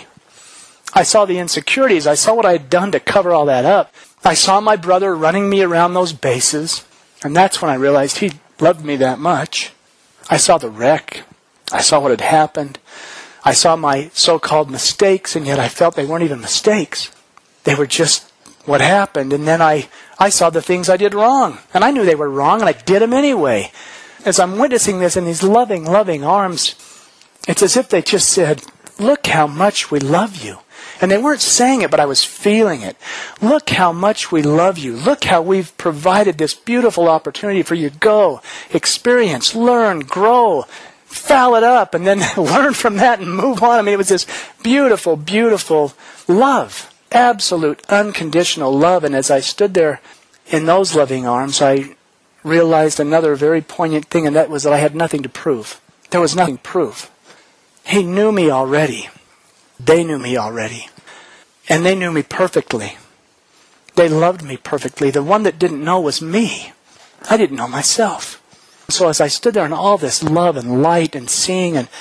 I saw the insecurities. I saw what I had done to cover all that up. I saw my brother running me around those bases. And that's when I realized he loved me that much. I saw the wreck. I saw what had happened. I saw my so-called mistakes, and yet I felt they weren't even mistakes. They were just what happened. And then I saw the things I did wrong. And I knew they were wrong, and I did them anyway. As I'm witnessing this in these loving, loving arms, it's as if they just said, look how much we love you. And they weren't saying it, but I was feeling it. Look how much we love you. Look how we've provided this beautiful opportunity for you to go, experience, learn, grow, foul it up, and then learn from that and move on. I mean, it was this beautiful, beautiful love. Absolute, unconditional love. And as I stood there in those loving arms, I realized another very poignant thing, and that was that I had nothing to prove. There was nothing to prove. He knew me already. They knew me already. And they knew me perfectly. They loved me perfectly. The one that didn't know was me. I didn't know myself. So as I stood there in all this love and light and seeing and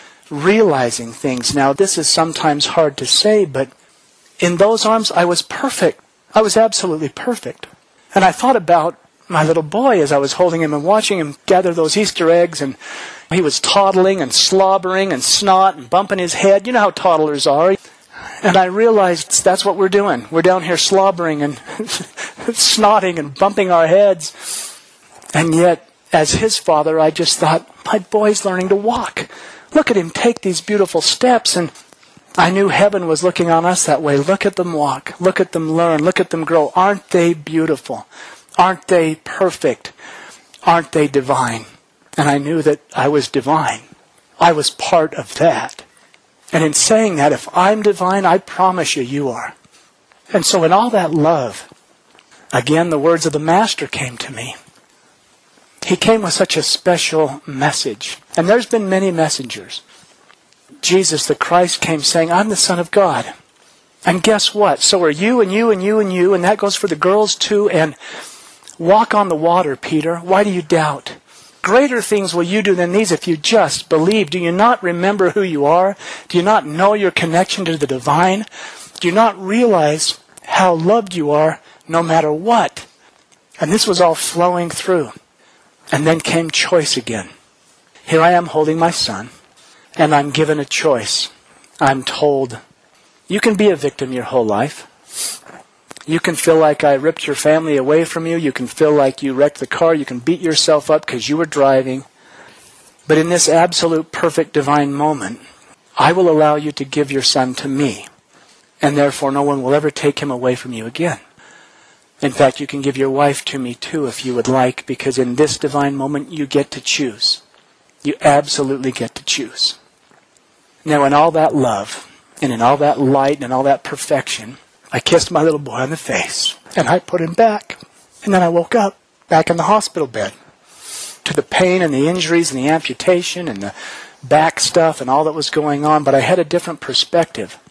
realizing things, now this is sometimes hard to say, but in those arms I was perfect. I was absolutely perfect. And I thought about my little boy as I was holding him and watching him gather those Easter eggs, and he was toddling and slobbering and snot and bumping his head. You know how toddlers are. And I realized that's what we're doing. We're down here slobbering and snotting and bumping our heads. And yet, as his father, I just thought, my boy's learning to walk. Look at him take these beautiful steps. And I knew heaven was looking on us that way. Look at them walk. Look at them learn. Look at them grow. Aren't they beautiful? Aren't they perfect? Aren't they divine? And I knew that I was divine. I was part of that. And in saying that, if I'm divine, I promise you, you are. And so in all that love, again, the words of the Master came to me. He came with such a special message. And there's been many messengers. Jesus, the Christ, came saying, I'm the Son of God. And guess what? So are you and you and you and you. And that goes for the girls too. And walk on the water, Peter. Why do you doubt? Greater things will you do than these if you just believe. Do you not remember who you are? Do you not know your connection to the divine? Do you not realize how loved you are no matter what? And this was all flowing through. And then came choice again. Here I am holding my son, and I'm given a choice. I'm told, you can be a victim your whole life. You can feel like I ripped your family away from you. You can feel like you wrecked the car. You can beat yourself up because you were driving. But in this absolute perfect divine moment, I will allow you to give your son to me. And therefore no one will ever take him away from you again. In fact, you can give your wife to me too if you would like, because in this divine moment you get to choose. You absolutely get to choose. Now in all that love, and in all that light, and in all that perfection, I kissed my little boy on the face, and I put him back. And then I woke up, back in the hospital bed, to the pain and the injuries and the amputation and the back stuff and all that was going on, but I had a different perspective.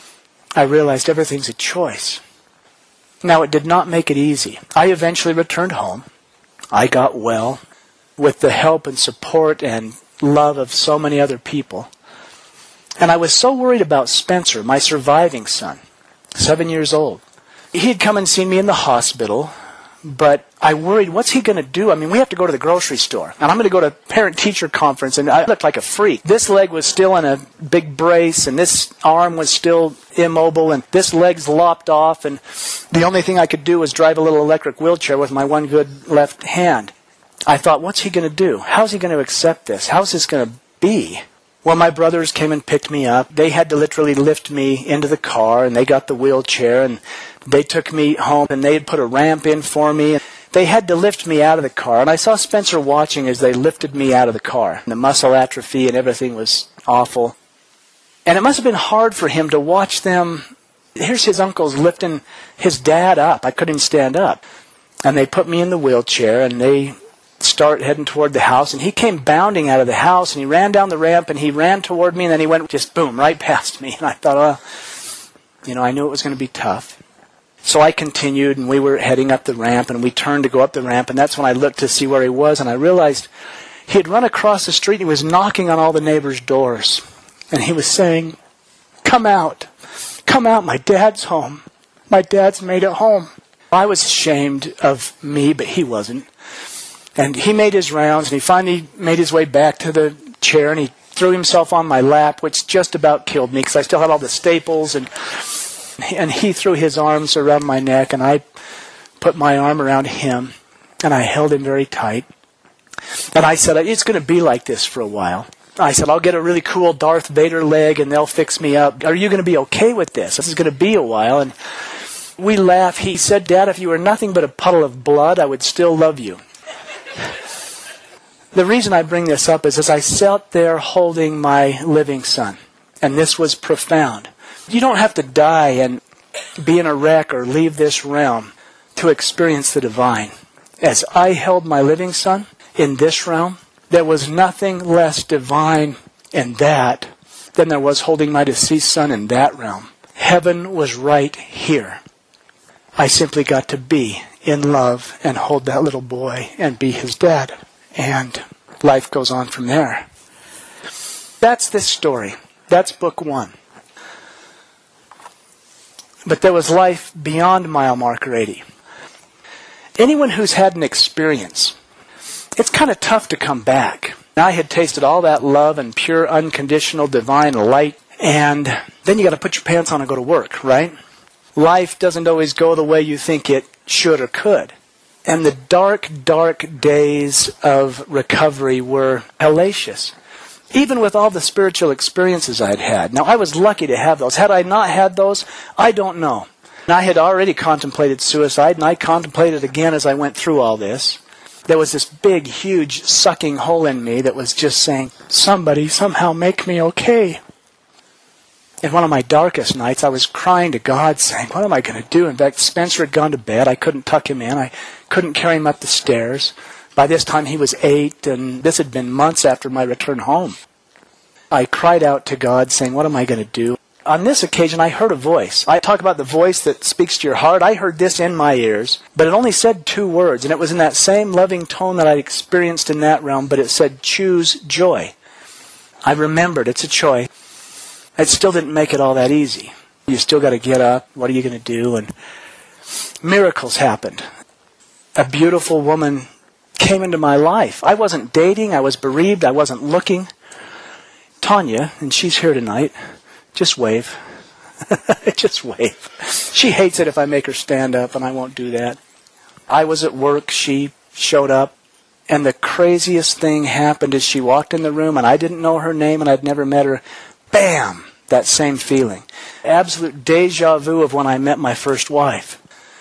I realized everything's a choice. Now, it did not make it easy. I eventually returned home. I got well with the help and support and love of so many other people. And I was so worried about Spencer, my surviving son, 7 years old. He had come and seen me in the hospital, but I worried, what's he going to do? I mean, we have to go to the grocery store, and I'm going to go to a parent-teacher conference, and I looked like a freak. This leg was still in a big brace, and this arm was still immobile, and this leg's lopped off, and the only thing I could do was drive a little electric wheelchair with my one good left hand. I thought, what's he going to do? How's he going to accept this? How's this going to be? Well, my brothers came and picked me up. They had to literally lift me into the car, and they got the wheelchair, and they took me home, and they had put a ramp in for me. They had to lift me out of the car, and I saw Spencer watching as they lifted me out of the car. The muscle atrophy and everything was awful. And it must have been hard for him to watch them. Here's his uncles lifting his dad up. I couldn't stand up. And they put me in the wheelchair, and they start heading toward the house, and he came bounding out of the house, and he ran down the ramp, and he ran toward me, and then he went just boom, right past me. And I thought, I knew it was going to be tough. So I continued, and we were heading up the ramp, and we turned to go up the ramp, and that's when I looked to see where he was, and I realized he had run across the street, and he was knocking on all the neighbors' doors, and he was saying, come out, my dad's home. My dad's made it home. I was ashamed of me, but he wasn't. And he made his rounds, and he finally made his way back to the chair, and he threw himself on my lap, which just about killed me, because I still had all the staples, and he threw his arms around my neck, and I put my arm around him, and I held him very tight. And I said, it's going to be like this for a while. I said, I'll get a really cool Darth Vader leg, and they'll fix me up. Are you going to be okay with this? This is going to be a while. And we laughed. He said, Dad, if you were nothing but a puddle of blood, I would still love you. The reason I bring this up is as I sat there holding my living son, and this was profound. You don't have to die and be in a wreck or leave this realm to experience the divine. As I held my living son in this realm, there was nothing less divine in that than there was holding my deceased son in that realm. Heaven was right here. I simply got to be in love and hold that little boy and be his dad. And life goes on from there. That's this story. That's book 1. But there was life beyond mile marker 80. Anyone who's had an experience, it's kind of tough to come back. I had tasted all that love and pure, unconditional, divine light, and then you got to put your pants on and go to work, right? Life doesn't always go the way you think it should or could. And the dark, dark days of recovery were hellacious, even with all the spiritual experiences I'd had. Now, I was lucky to have those. Had I not had those, I don't know. And I had already contemplated suicide, and I contemplated again as I went through all this. There was this big, huge, sucking hole in me that was just saying, somebody somehow make me okay. In one of my darkest nights, I was crying to God, saying, what am I going to do? In fact, Spencer had gone to bed. I couldn't tuck him in. I couldn't carry him up the stairs. By this time, he was 8, and this had been months after my return home. I cried out to God, saying, what am I going to do? On this occasion, I heard a voice. I talk about the voice that speaks to your heart. I heard this in my ears, but it only said 2 words, and it was in that same loving tone that I'd experienced in that realm, but it said, choose joy. I remembered, it's a choice. It still didn't make it all that easy. You still got to get up. What are you going to do? And miracles happened. A beautiful woman came into my life. I wasn't dating. I was bereaved. I wasn't looking. Tanya, and she's here tonight, Just wave. Just wave. She hates it if I make her stand up, and I won't do that. I was at work. She showed up. And the craziest thing happened as she walked in the room, and I didn't know her name, and I'd never met her. Bam! That same feeling. Absolute deja vu of when I met my first wife.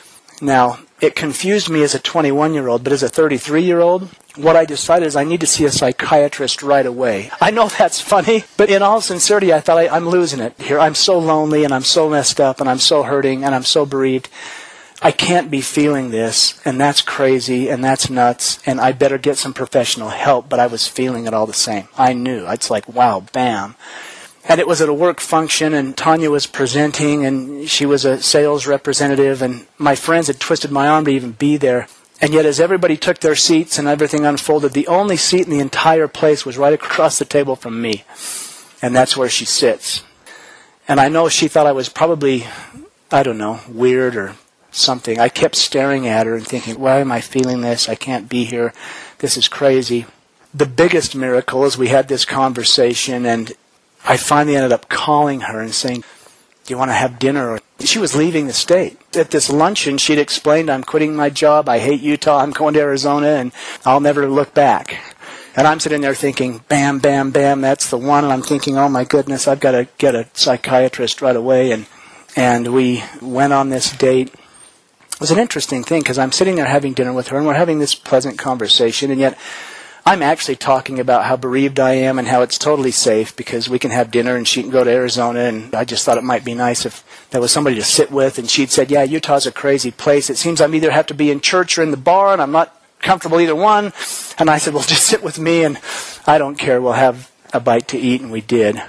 Now, it confused me as a 21-year-old, but as a 33-year-old, what I decided is I need to see a psychiatrist right away. I know that's funny, but in all sincerity, I thought I'm losing it here. I'm so lonely, and I'm so messed up, and I'm so hurting, and I'm so bereaved. I can't be feeling this, and that's crazy, and that's nuts, and I better get some professional help, but I was feeling it all the same. I knew. It's like, wow, bam. And it was at a work function, and Tanya was presenting, and she was a sales representative, and my friends had twisted my arm to even be there. And yet as everybody took their seats and everything unfolded, the only seat in the entire place was right across the table from me. And that's where she sits. And I know she thought I was probably, I don't know, weird or something. I kept staring at her and thinking, why am I feeling this? I can't be here. This is crazy. The biggest miracle is we had this conversation, and I finally ended up calling her and saying, do you want to have dinner? She was leaving the state. At this luncheon, she'd explained, I'm quitting my job. I hate Utah. I'm going to Arizona, and I'll never look back. And I'm sitting there thinking, bam, bam, bam, that's the one. And I'm thinking, oh my goodness, I've got to get a psychiatrist right away. And we went on this date. It was an interesting thing because I'm sitting there having dinner with her, and we're having this pleasant conversation, and yet I'm actually talking about how bereaved I am and how it's totally safe because we can have dinner and she can go to Arizona, and I just thought it might be nice if there was somebody to sit with. And she'd said, yeah, Utah's a crazy place. It seems I'm either have to be in church or in the bar, and I'm not comfortable either one. And I said, well, just sit with me, and I don't care. We'll have a bite to eat, and we did.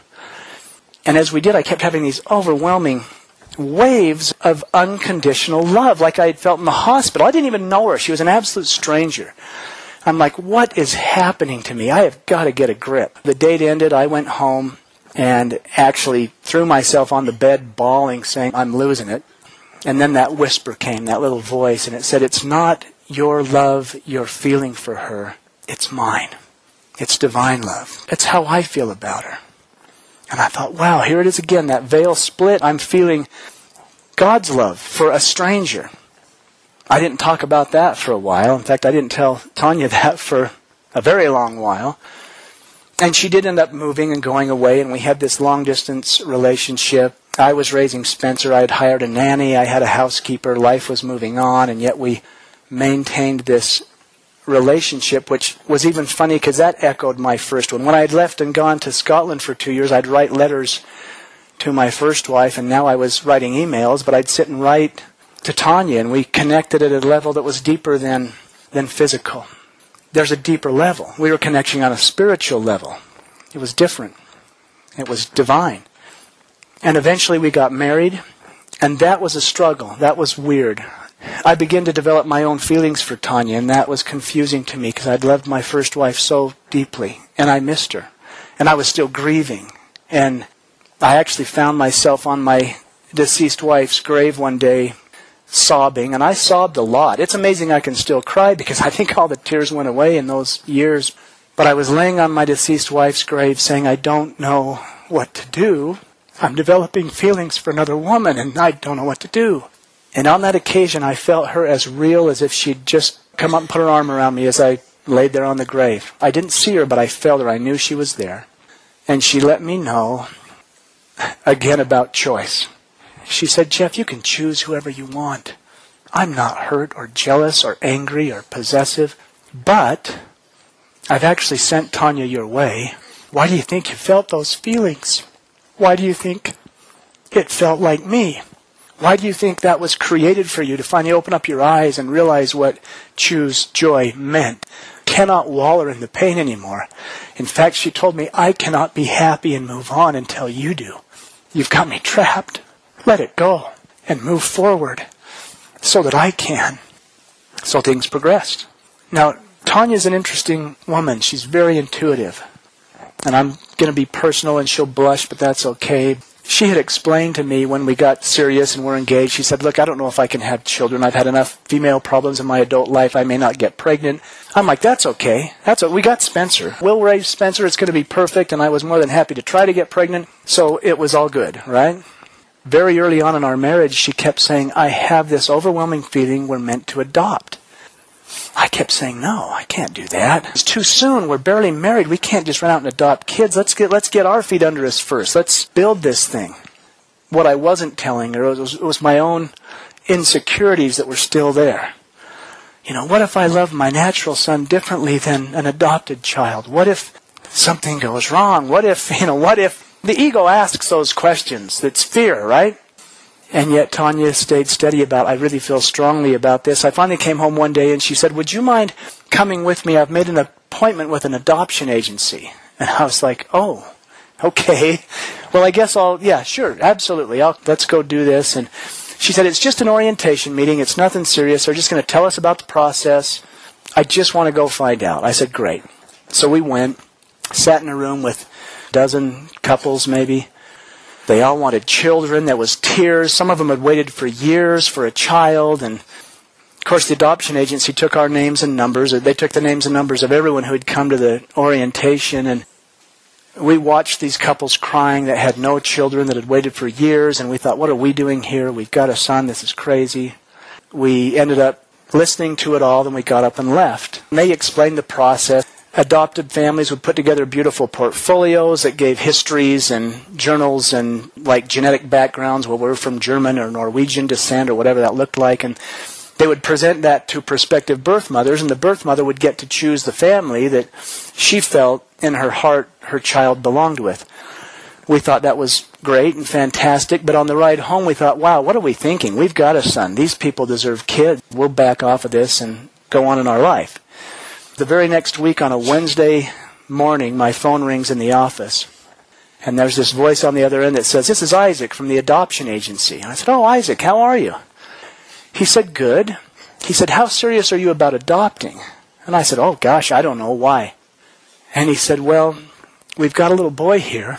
And as we did, I kept having these overwhelming waves of unconditional love, like I had felt in the hospital. I didn't even know her. She was an absolute stranger. I'm like, what is happening to me? I have got to get a grip. The date ended. I went home and actually threw myself on the bed bawling, saying, I'm losing it. And then that whisper came, that little voice, and it said, it's not your love you're feeling for her. It's mine. It's divine love. It's how I feel about her. And I thought, wow, here it is again, that veil split. I'm feeling God's love for a stranger. I didn't talk about that for a while. In fact, I didn't tell Tanya that for a very long while. And she did end up moving and going away, and we had this long-distance relationship. I was raising Spencer. I had hired a nanny. I had a housekeeper. Life was moving on, and yet we maintained this relationship, which was even funny because that echoed my first one. When I had left and gone to Scotland for 2 years, I'd write letters to my first wife, and now I was writing emails, but I'd sit and write to Tanya, and we connected at a level that was deeper than physical. There's a deeper level. We were connecting on a spiritual level. It was different. It was divine. And eventually we got married, and that was a struggle. That was weird. I began to develop my own feelings for Tanya, and that was confusing to me because I'd loved my first wife so deeply, and I missed her. And I was still grieving. And I actually found myself on my deceased wife's grave one day sobbing, and I sobbed a lot. It's amazing I can still cry because I think all the tears went away in those years. But I was laying on my deceased wife's grave saying, I don't know what to do. I'm developing feelings for another woman, and I don't know what to do. And on that occasion, I felt her as real as if she'd just come up and put her arm around me as I laid there on the grave. I didn't see her, but I felt her. I knew she was there. And she let me know, again, about choice. She said, Jeff, you can choose whoever you want. I'm not hurt or jealous or angry or possessive, but I've actually sent Tanya your way. Why do you think you felt those feelings? Why do you think it felt like me? Why do you think that was created for you to finally open up your eyes and realize what choose joy meant? Cannot wallow in the pain anymore. In fact, she told me, I cannot be happy and move on until you do. You've got me trapped. Let it go and move forward so that I can. So things progressed. Now, Tanya's an interesting woman. She's very intuitive. And I'm going to be personal and she'll blush, but that's okay. She had explained to me when we got serious and were engaged, she said, look, I don't know if I can have children. I've had enough female problems in my adult life. I may not get pregnant. I'm like, that's okay. We got Spencer. We'll raise Spencer. It's going to be perfect. And I was more than happy to try to get pregnant. So it was all good, right? Very early on in our marriage, she kept saying, I have this overwhelming feeling we're meant to adopt. I kept saying, no, I can't do that. It's too soon. We're barely married. We can't just run out and adopt kids. Let's get our feet under us first. Let's build this thing. What I wasn't telling her was my own insecurities that were still there. You know, what if I love my natural son differently than an adopted child? What if something goes wrong? What if the ego asks those questions? That's fear, right? And yet Tanya stayed steady about, I really feel strongly about this. I finally came home one day and she said, would you mind coming with me? I've made an appointment with an adoption agency. And I was like, oh, okay. Well, I guess sure, absolutely. Let's go do this. And she said, it's just an orientation meeting. It's nothing serious. They're just going to tell us about the process. I just want to go find out. I said, great. So we went, sat in a room with a dozen couples maybe. They all wanted children. There was tears. Some of them had waited for years for a child. And, of course, the adoption agency took our names and numbers. They took the names and numbers of everyone who had come to the orientation. And we watched these couples crying that had no children, that had waited for years. And we thought, what are we doing here? We've got a son. This is crazy. We ended up listening to it all. Then we got up and left. And they explained the process. Adopted families would put together beautiful portfolios that gave histories and journals and like genetic backgrounds, where we're from German or Norwegian descent or whatever that looked like. And they would present that to prospective birth mothers, and the birth mother would get to choose the family that she felt in her heart her child belonged with. We thought that was great and fantastic, but on the ride home we thought, wow, what are we thinking? We've got a son. These people deserve kids. We'll back off of this and go on in our life. The very next week on a Wednesday morning, my phone rings in the office. And there's this voice on the other end that says, this is Isaac from the adoption agency. And I said, oh, Isaac, how are you? He said, good. He said, how serious are you about adopting? And I said, oh, gosh, I don't know why. And he said, well, we've got a little boy here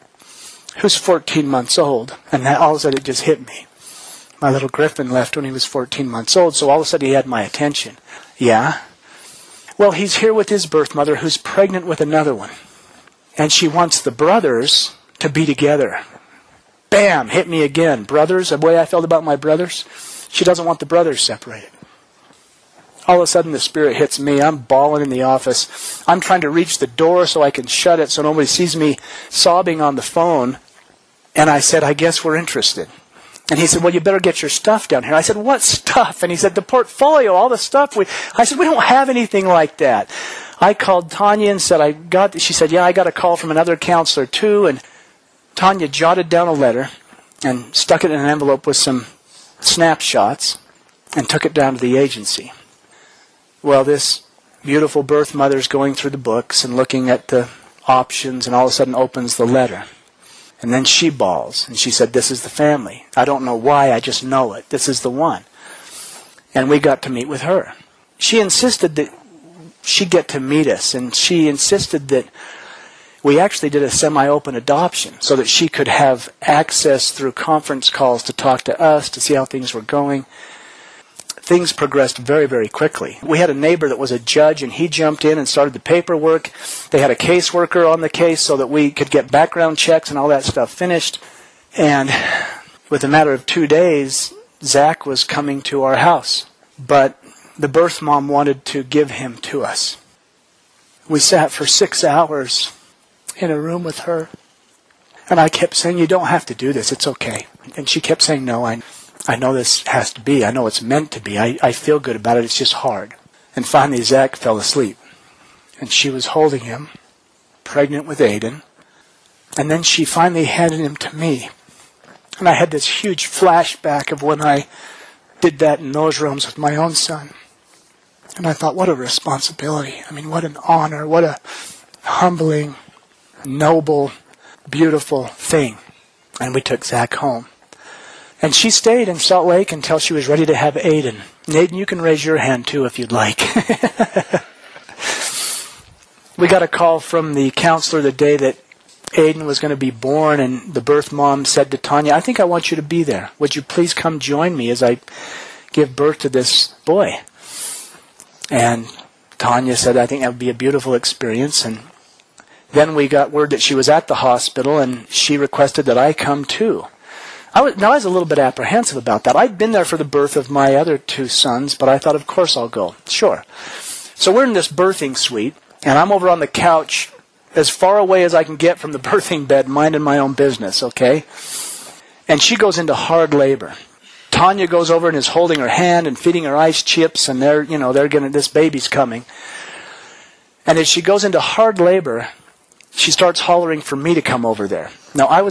who's 14 months old. And that, all of a sudden it just hit me. My little Griffin left when he was 14 months old, so all of a sudden he had my attention. Yeah? Well, he's here with his birth mother who's pregnant with another one. And she wants the brothers to be together. Bam! Hit me again. Brothers, the way I felt about my brothers. She doesn't want the brothers separated. All of a sudden the Spirit hits me. I'm bawling in the office. I'm trying to reach the door so I can shut it so nobody sees me sobbing on the phone. And I said, I guess we're interested. And he said, well, you better get your stuff down here. I said, what stuff? And he said, the portfolio, all the stuff. I said, we don't have anything like that. I called Tanya and said, she said, yeah, I got a call from another counselor too. And Tanya jotted down a letter and stuck it in an envelope with some snapshots and took it down to the agency. Well, this beautiful birth mother's going through the books and looking at the options, and all of a sudden opens the letter. And then she bawls, and she said, this is the family. I don't know why, I just know it. This is the one. And we got to meet with her. She insisted that she get to meet us, and she insisted that we actually did a semi-open adoption so that she could have access through conference calls to talk to us, to see how things were going. Things progressed very, very quickly. We had a neighbor that was a judge, and he jumped in and started the paperwork. They had a caseworker on the case so that we could get background checks and all that stuff finished. And with a matter of 2 days, Zach was coming to our house. But the birth mom wanted to give him to us. We sat for 6 hours in a room with her. And I kept saying, you don't have to do this. It's okay. And she kept saying, no, I know this has to be. I know it's meant to be. I feel good about it. It's just hard. And finally, Zach fell asleep. And she was holding him, pregnant with Aiden. And then she finally handed him to me. And I had this huge flashback of when I did that in those rooms with my own son. And I thought, what a responsibility. I mean, what an honor. What a humbling, noble, beautiful thing. And we took Zach home. And she stayed in Salt Lake until she was ready to have Aiden. And Aiden, you can raise your hand too if you'd like. We got a call from the counselor the day that Aiden was going to be born, and the birth mom said to Tanya, I think I want you to be there. Would you please come join me as I give birth to this boy? And Tanya said, I think that would be a beautiful experience. And then we got word that she was at the hospital, and she requested that I come too. I was a little bit apprehensive about that. I'd been there for the birth of my other two sons, but I thought, of course I'll go. Sure. So we're in this birthing suite, and I'm over on the couch as far away as I can get from the birthing bed, minding my own business, okay? And she goes into hard labor. Tanya goes over and is holding her hand and feeding her ice chips, and this baby's coming. And as she goes into hard labor, she starts hollering for me to come over there. Now, I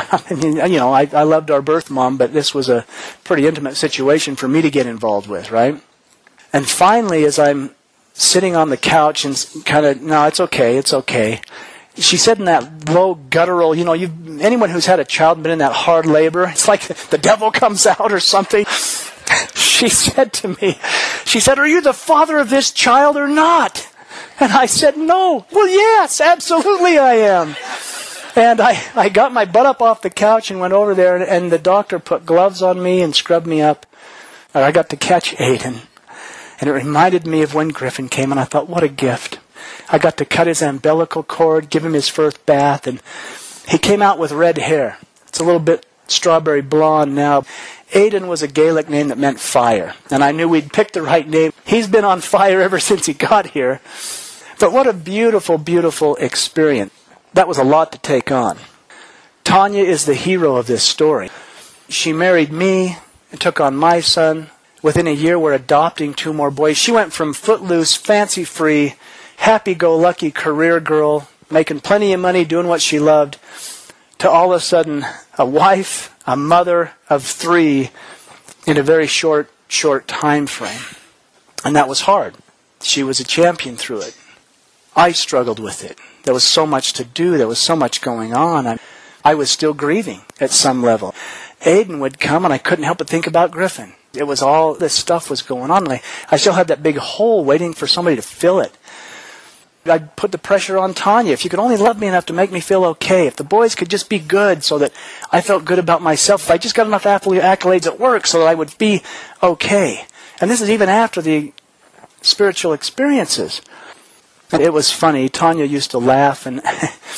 loved our birth mom, but this was a pretty intimate situation for me to get involved with, right? And finally, as I'm sitting on the couch and kind of, no, it's okay. She said in that low guttural, anyone who's had a child and been in that hard labor, it's like the devil comes out or something. She said to me, are you the father of this child or not? And I said, no. Well, yes, absolutely I am. And I got my butt up off the couch and went over there, and the doctor put gloves on me and scrubbed me up. And I got to catch Aiden. And it reminded me of when Griffin came, and I thought, what a gift. I got to cut his umbilical cord, give him his first bath, and he came out with red hair. It's a little bit strawberry blonde now. Aiden was a Gaelic name that meant fire, and I knew we'd picked the right name. He's been on fire ever since he got here. But what a beautiful, beautiful experience. That was a lot to take on. Tanya is the hero of this story. She married me and took on my son. Within a year, we're adopting 2 more boys. She went from footloose, fancy-free, happy-go-lucky career girl, making plenty of money, doing what she loved, to all of a sudden a wife, a mother of 3 in a very short time frame. And that was hard. She was a champion through it. I struggled with it. There was so much to do. There was so much going on. I was still grieving at some level. Aiden would come, and I couldn't help but think about Griffin. It was all this stuff was going on. And I still had that big hole waiting for somebody to fill it. I'd put the pressure on Tanya. If you could only love me enough to make me feel okay. If the boys could just be good so that I felt good about myself. If I just got enough accolades at work so that I would be okay. And this is even after the spiritual experiences. And it was funny. Tanya used to laugh, and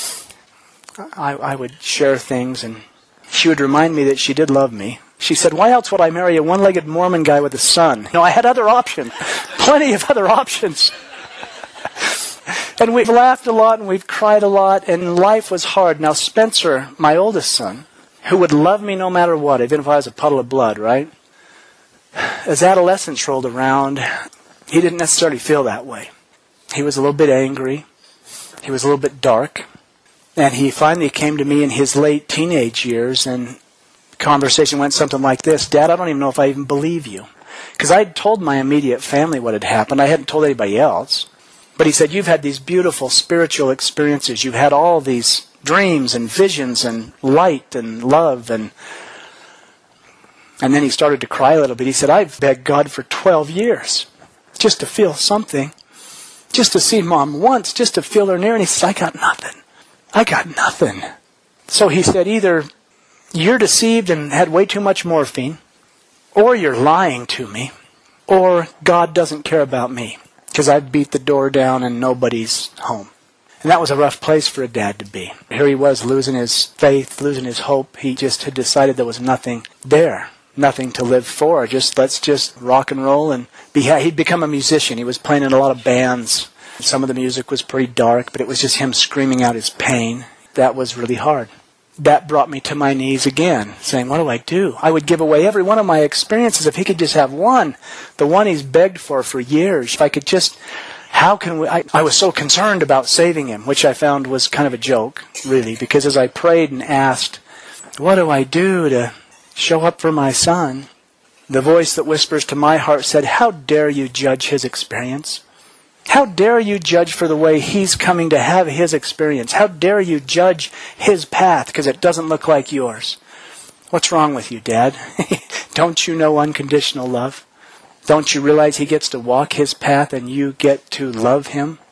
I would share things, and she would remind me that she did love me. She said, why else would I marry a one-legged Mormon guy with a son? I had other options. Plenty of other options. And we've laughed a lot, and we've cried a lot, and life was hard. Now, Spencer, my oldest son, who would love me no matter what, even if I was a puddle of blood, right? As adolescence rolled around, he didn't necessarily feel that way. He was a little bit angry. He was a little bit dark. And he finally came to me in his late teenage years, and the conversation went something like this. Dad, I don't even know if I even believe you. Because I'd told my immediate family what had happened. I hadn't told anybody else. But he said, you've had these beautiful spiritual experiences. You've had all these dreams and visions and light and love. And then he started to cry a little bit. He said, I've begged God for 12 years just to feel something. Just to see Mom once, just to feel her near. And he said, I got nothing. I got nothing. So he said, either you're deceived and had way too much morphine, or you're lying to me, or God doesn't care about me. Because I beat the door down and nobody's home. And that was a rough place for a dad to be. Here he was losing his faith, losing his hope. He just had decided there was nothing there, nothing to live for. Let's just rock and roll and he'd become a musician. He was playing in a lot of bands. Some of the music was pretty dark, but it was just him screaming out his pain. That was really hard. That brought me to my knees again, saying, what do I do? I would give away every one of my experiences if he could just have one, the one he's begged for years. If I could just, how can we, I was so concerned about saving him, which I found was kind of a joke, really, because as I prayed and asked, what do I do to show up for my son? The voice that whispers to my heart said, how dare you judge his experience? How dare you judge for the way he's coming to have his experience? How dare you judge his path because it doesn't look like yours? What's wrong with you, Dad? Don't you know unconditional love? Don't you realize he gets to walk his path and you get to love him?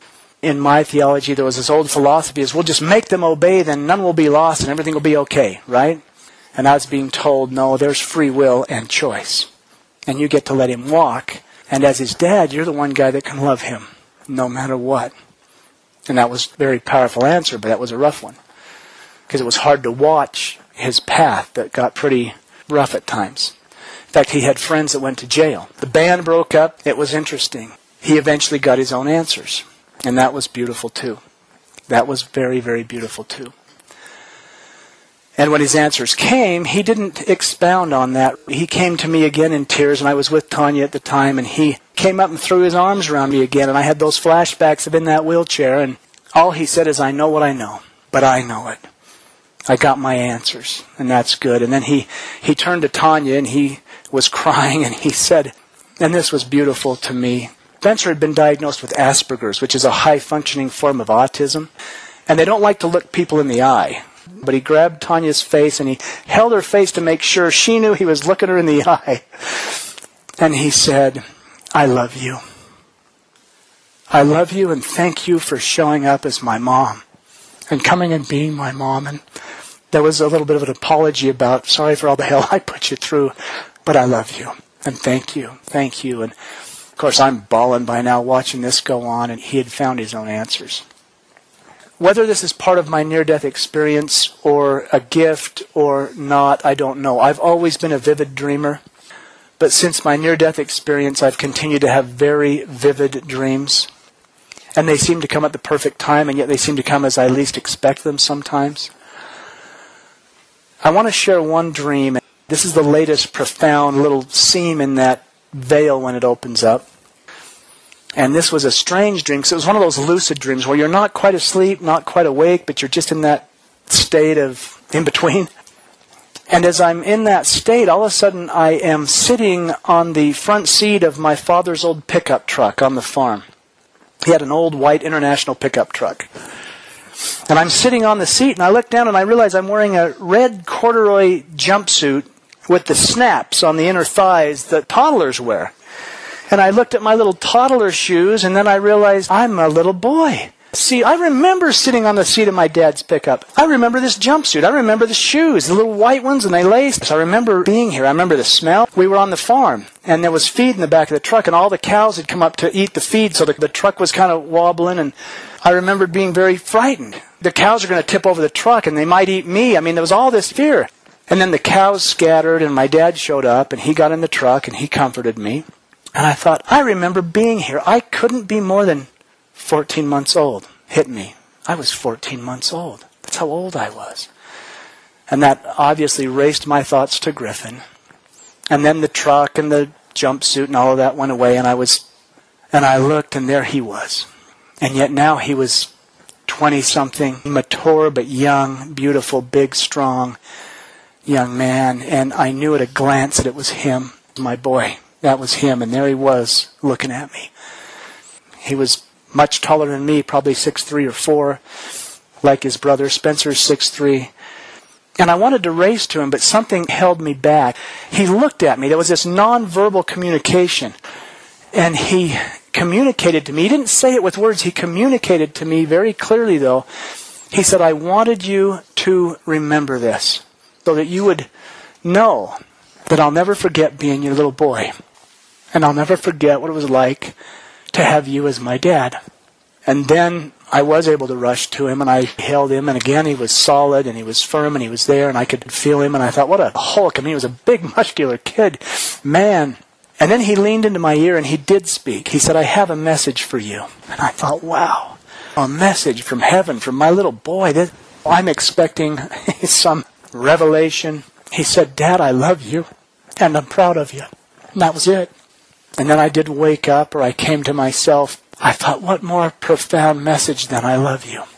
In my theology, there was this old philosophy is we'll just make them obey, then none will be lost and everything will be okay, right? And I was being told, no, there's free will and choice. And you get to let him walk. And as his dad, you're the one guy that can love him, no matter what. And that was a very powerful answer, but that was a rough one. Because it was hard to watch his path that got pretty rough at times. In fact, he had friends that went to jail. The band broke up. It was interesting. He eventually got his own answers. And that was beautiful too. That was very, very beautiful too. And when his answers came, he didn't expound on that. He came to me again in tears, and I was with Tanya at the time, and he came up and threw his arms around me again, and I had those flashbacks of in that wheelchair, and all he said is, I know what I know, but I know it. I got my answers, and that's good. And then he turned to Tanya, and he was crying, and he said, and this was beautiful to me, Spencer had been diagnosed with Asperger's, which is a high-functioning form of autism, and they don't like to look people in the eye. But he grabbed Tanya's face and he held her face to make sure she knew he was looking her in the eye. And he said, I love you. I love you and thank you for showing up as my mom and coming and being my mom. And there was a little bit of an apology about, sorry for all the hell I put you through, but I love you and thank you. Thank you. And of course I'm bawling by now watching this go on, and he had found his own answers. Whether this is part of my near-death experience or a gift or not, I don't know. I've always been a vivid dreamer, but since my near-death experience, I've continued to have very vivid dreams. And they seem to come at the perfect time, and yet they seem to come as I least expect them sometimes. I want to share one dream. This is the latest profound little seam in that veil when it opens up. And this was a strange dream, because it was one of those lucid dreams where you're not quite asleep, not quite awake, but you're just in that state of in-between. And as I'm in that state, all of a sudden I am sitting on the front seat of my father's old pickup truck on the farm. He had an old white International pickup truck. And I'm sitting on the seat, and I look down and I realize I'm wearing a red corduroy jumpsuit with the snaps on the inner thighs that toddlers wear. And I looked at my little toddler shoes, and then I realized I'm a little boy. See, I remember sitting on the seat of my dad's pickup. I remember this jumpsuit. I remember the shoes, the little white ones, and they laced. I remember being here. I remember the smell. We were on the farm, and there was feed in the back of the truck, and all the cows had come up to eat the feed, so the truck was kind of wobbling, and I remember being very frightened. The cows are going to tip over the truck, and they might eat me. I mean, there was all this fear. And then the cows scattered, and my dad showed up, and he got in the truck, and he comforted me. And I thought, I remember being here. I couldn't be more than 14 months old. Hit me. I was 14 months old. That's how old I was. And that obviously raced my thoughts to Griffin. And then the truck and the jumpsuit and all of that went away, and I looked, and there he was. And yet now he was 20-something, mature but young, beautiful, big, strong young man. And I knew at a glance that it was him, my boy. That was him, and there he was looking at me. He was much taller than me, probably 6'3" or 4, like his brother. Spencer's 6'3". And I wanted to race to him, but something held me back. He looked at me. There was this nonverbal communication, and he communicated to me. He didn't say it with words. He communicated to me very clearly, though. He said, I wanted you to remember this, so that you would know that I'll never forget being your little boy. And I'll never forget what it was like to have you as my dad. And then I was able to rush to him, and I held him, and again he was solid, and he was firm, and he was there, and I could feel him, and I thought, what a Hulk. I mean, he was a big, muscular kid. Man. And then he leaned into my ear, and he did speak. He said, I have a message for you. And I thought, wow, a message from heaven, from my little boy. I'm expecting some revelation. He said, Dad, I love you, and I'm proud of you. And that was it. And then I did wake up, or I came to myself. I thought, what more profound message than I love you?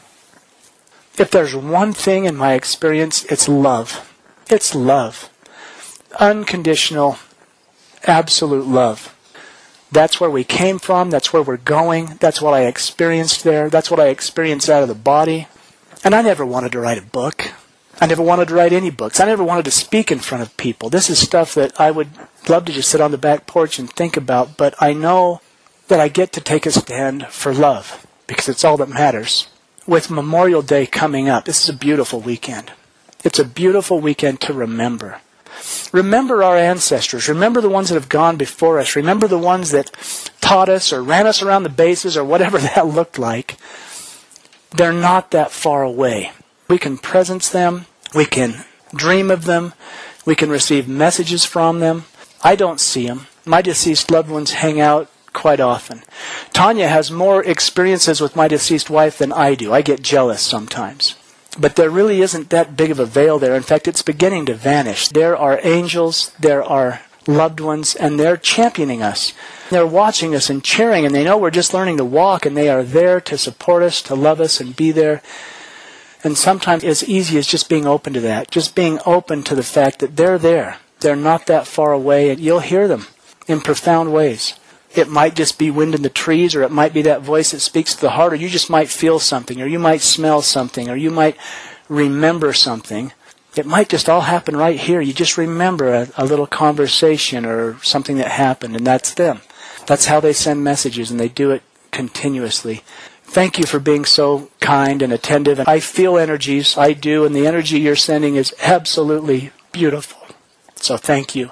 If there's one thing in my experience, it's love. It's love. Unconditional, absolute love. That's where we came from. That's where we're going. That's what I experienced there. That's what I experienced out of the body. And I never wanted to write a book. I never wanted to write any books. I never wanted to speak in front of people. This is stuff that I would love to just sit on the back porch and think about, but I know that I get to take a stand for love. because it's all that matters. With Memorial Day coming up, this is a beautiful weekend. It's a beautiful weekend to remember. Remember our ancestors. Remember the ones that have gone before us. Remember the ones that taught us or ran us around the bases or whatever that looked like. They're not that far away. We can presence them. We can dream of them. We can receive messages from them. I don't see them. My deceased loved ones hang out quite often. Tanya has more experiences with my deceased wife than I do. I get jealous sometimes. But there really isn't that big of a veil there. In fact, it's beginning to vanish. There are angels, there are loved ones, and they're championing us. They're watching us and cheering, and they know we're just learning to walk, and they are there to support us, to love us, and be there. And sometimes as easy as just being open to that, just being open to the fact that they're there. They're not that far away, and you'll hear them in profound ways. It might just be wind in the trees, or it might be that voice that speaks to the heart, or you just might feel something, or you might smell something, or you might remember something. It might just all happen right here. You just remember a little conversation or something that happened, and that's them. That's how they send messages, and they do it continuously. Thank you for being so kind and attentive. And I feel energies, I do, and the energy you're sending is absolutely beautiful. So thank you.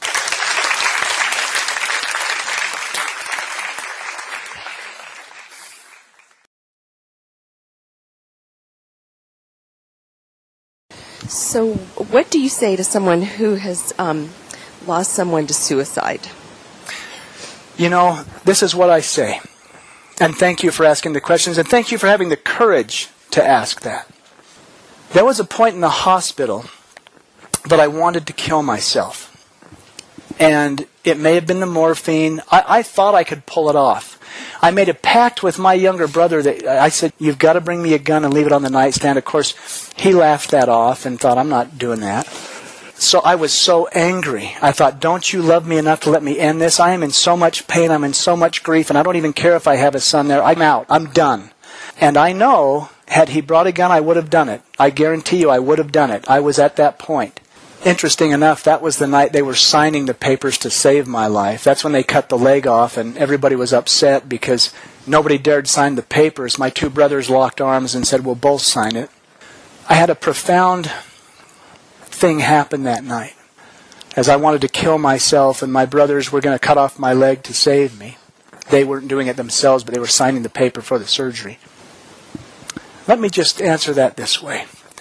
So what do you say to someone who has lost someone to suicide? You know, this is what I say. And thank you for asking the questions, and thank you for having the courage to ask that. There was a point in the hospital that I wanted to kill myself. And it may have been the morphine. I thought I could pull it off. I made a pact with my younger brother that I said, you've got to bring me a gun and leave it on the nightstand. Of course, he laughed that off and thought, I'm not doing that. So I was so angry. I thought, don't you love me enough to let me end this? I am in so much pain. I'm in so much grief. And I don't even care if I have a son there. I'm out. I'm done. And I know, had he brought a gun, I would have done it. I guarantee you I would have done it. I was at that point. Interesting enough, that was the night they were signing the papers to save my life. That's when they cut the leg off, and everybody was upset because nobody dared sign the papers. My two brothers locked arms and said, we'll both sign it. I had a profound thing happen that night, as I wanted to kill myself, and my brothers were going to cut off my leg to save me. They weren't doing it themselves, but they were signing the paper for the surgery. Let me just answer that this way.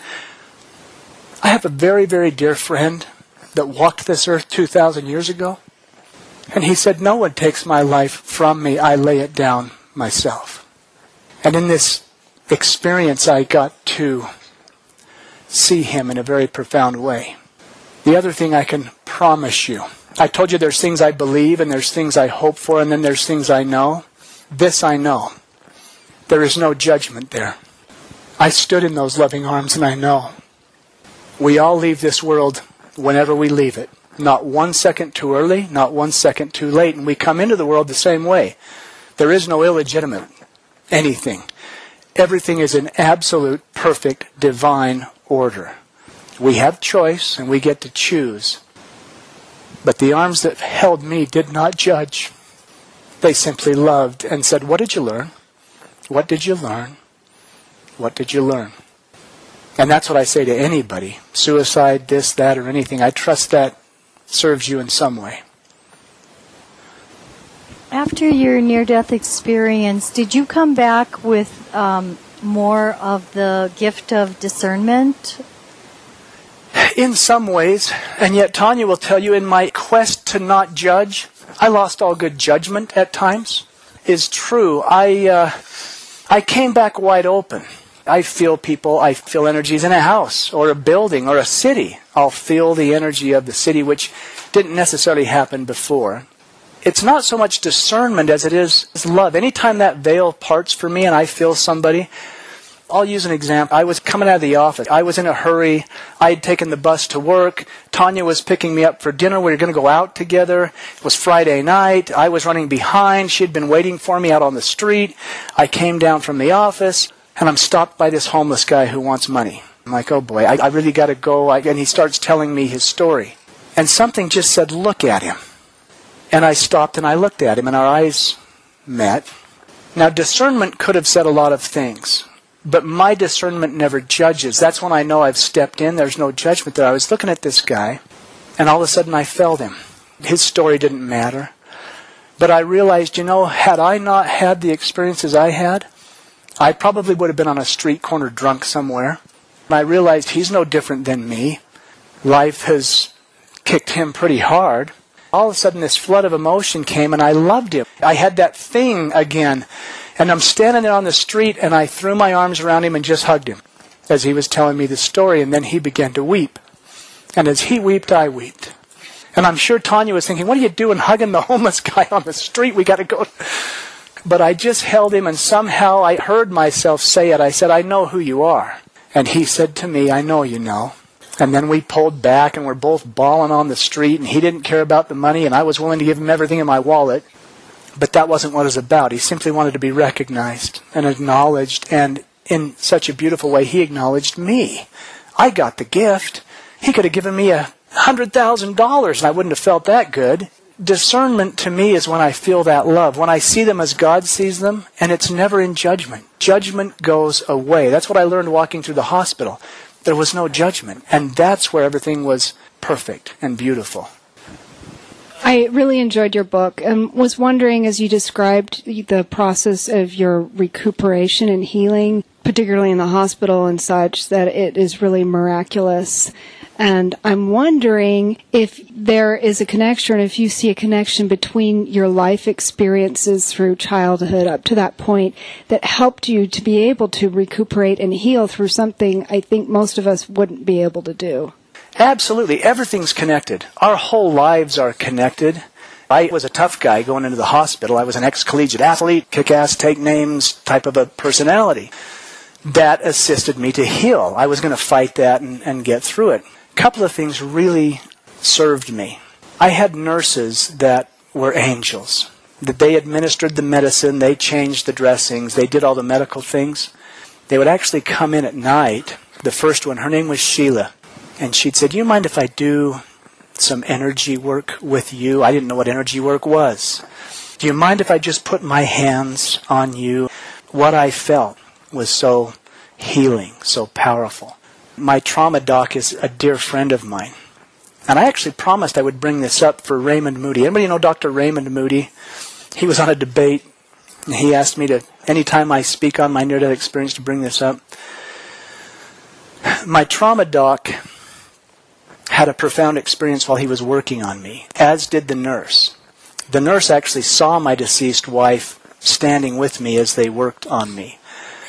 I have a very, very dear friend that walked this earth 2,000 years ago, and he said, no one takes my life from me, I lay it down myself. And in this experience, I got to see him in a very profound way. The other thing I can promise you, I told you there's things I believe and there's things I hope for, and then there's things I know. This I know. There is no judgment there. I stood in those loving arms, and I know. We all leave this world whenever we leave it. Not 1 second too early, not 1 second too late. And we come into the world the same way. There is no illegitimate anything. Everything is in absolute, perfect, divine order. We have choice, and we get to choose. But the arms that held me did not judge. They simply loved and said, what did you learn? What did you learn? What did you learn? And that's what I say to anybody. Suicide, this, that, or anything. I trust that serves you in some way. After your near-death experience, did you come back with more of the gift of discernment? In some ways. And yet Tanya will tell you, in my quest to not judge, I lost all good judgment at times. Is true. I came back wide open. I feel people, I feel energies in a house or a building or a city. I'll feel the energy of the city, which didn't necessarily happen before. It's not so much discernment as it is love. Anytime that veil parts for me and I feel somebody, I'll use an example. I was coming out of the office. I was in a hurry. I had taken the bus to work. Tanya was picking me up for dinner. We were going to go out together. It was Friday night. I was running behind. She had been waiting for me out on the street. I came down from the office. And I'm stopped by this homeless guy who wants money. I'm like, oh boy, I really got to go. And he starts telling me his story. And something just said, look at him. And I stopped and I looked at him, and our eyes met. Now, discernment could have said a lot of things, but my discernment never judges. That's when I know I've stepped in. There's no judgment there. I was looking at this guy, and all of a sudden I felt him. His story didn't matter. But I realized, had I not had the experiences I had, I probably would have been on a street corner drunk somewhere. And I realized he's no different than me. Life has kicked him pretty hard. All of a sudden this flood of emotion came and I loved him. I had that thing again. And I'm standing there on the street and I threw my arms around him and just hugged him as he was telling me the story. And then he began to weep. And as he wept, I wept. And I'm sure Tanya was thinking, what are you doing hugging the homeless guy on the street? We got to go. But I just held him and somehow I heard myself say it. I said, I know who you are. And he said to me, I know you know. And then we pulled back and we're both bawling on the street and he didn't care about the money and I was willing to give him everything in my wallet. But that wasn't what it was about. He simply wanted to be recognized and acknowledged. And in such a beautiful way, he acknowledged me. I got the gift. He could have given me $100,000 and I wouldn't have felt that good. Discernment to me is when I feel that love, when I see them as God sees them, and it's never in judgment. Judgment goes away. That's what I learned walking through the hospital. There was no judgment, and that's where everything was perfect and beautiful. I really enjoyed your book and was wondering, as you described the process of your recuperation and healing, particularly in the hospital and such, that it is really miraculous. And I'm wondering if there is a connection, or if you see a connection between your life experiences through childhood up to that point that helped you to be able to recuperate and heal through something I think most of us wouldn't be able to do. Absolutely. Everything's connected. Our whole lives are connected. I was a tough guy going into the hospital. I was an ex-collegiate athlete, kick-ass, take names type of a personality. That assisted me to heal. I was going to fight that and get through it. A couple of things really served me. I had nurses that were angels. That they administered the medicine, they changed the dressings, they did all the medical things. They would actually come in at night. The first one, her name was Sheila. And she'd say, do you mind if I do some energy work with you? I didn't know what energy work was. Do you mind if I just put my hands on you? What I felt was so healing, so powerful. My trauma doc is a dear friend of mine. And I actually promised I would bring this up for Raymond Moody. Anybody know Dr. Raymond Moody? He was on a debate. And he asked me to, anytime I speak on my near-death experience, to bring this up. My trauma doc had a profound experience while he was working on me, as did the nurse. The nurse actually saw my deceased wife standing with me as they worked on me.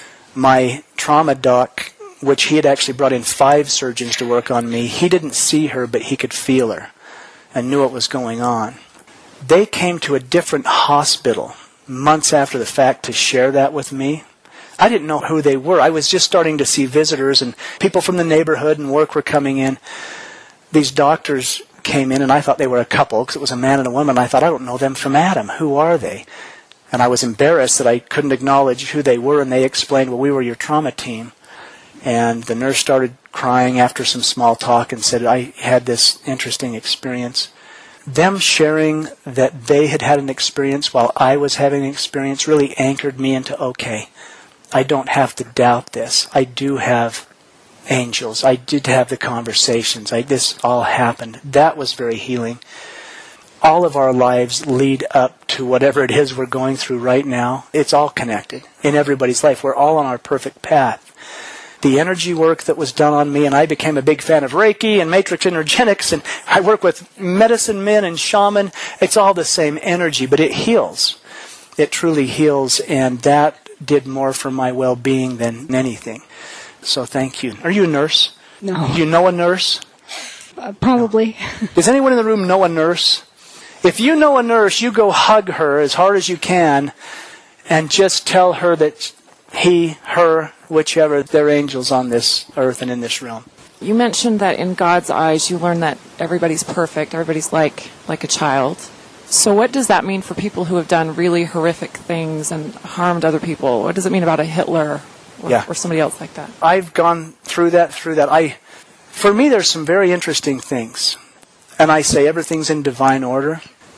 My trauma doc, which he had actually brought in 5 surgeons to work on me, he didn't see her, but he could feel her and knew what was going on. They came to a different hospital months after the fact to share that with me. I didn't know who they were. I was just starting to see visitors and people from the neighborhood and work were coming in. These doctors came in and I thought they were a couple because it was a man and a woman. I thought, I don't know them from Adam. Who are they? And I was embarrassed that I couldn't acknowledge who they were, and they explained, well, we were your trauma team. And the nurse started crying after some small talk and said, I had this interesting experience. Them sharing that they had had an experience while I was having an experience really anchored me into, okay, I don't have to doubt this. I do have angels. I did have the conversations. This all happened. That was very healing. All of our lives lead up to whatever it is we're going through right now. It's all connected in everybody's life. We're all on our perfect path. The energy work that was done on me, and I became a big fan of Reiki and Matrix Energetics, and I work with medicine men and shaman. It's all the same energy, but it heals. It truly heals, and that did more for my well-being than anything. So thank you. Are you a nurse? No. Do you know a nurse? Probably. No. Does anyone in the room know a nurse? If you know a nurse, you go hug her as hard as you can and just tell her that he, her, whichever, they're angels on this earth and in this realm. You mentioned that in God's eyes you learn that everybody's perfect, everybody's like a child. So what does that mean for people who have done really horrific things and harmed other people? What does it mean about a Hitler or somebody else like that? I've gone through that. For me, there's some very interesting things. And I say everything's in divine order.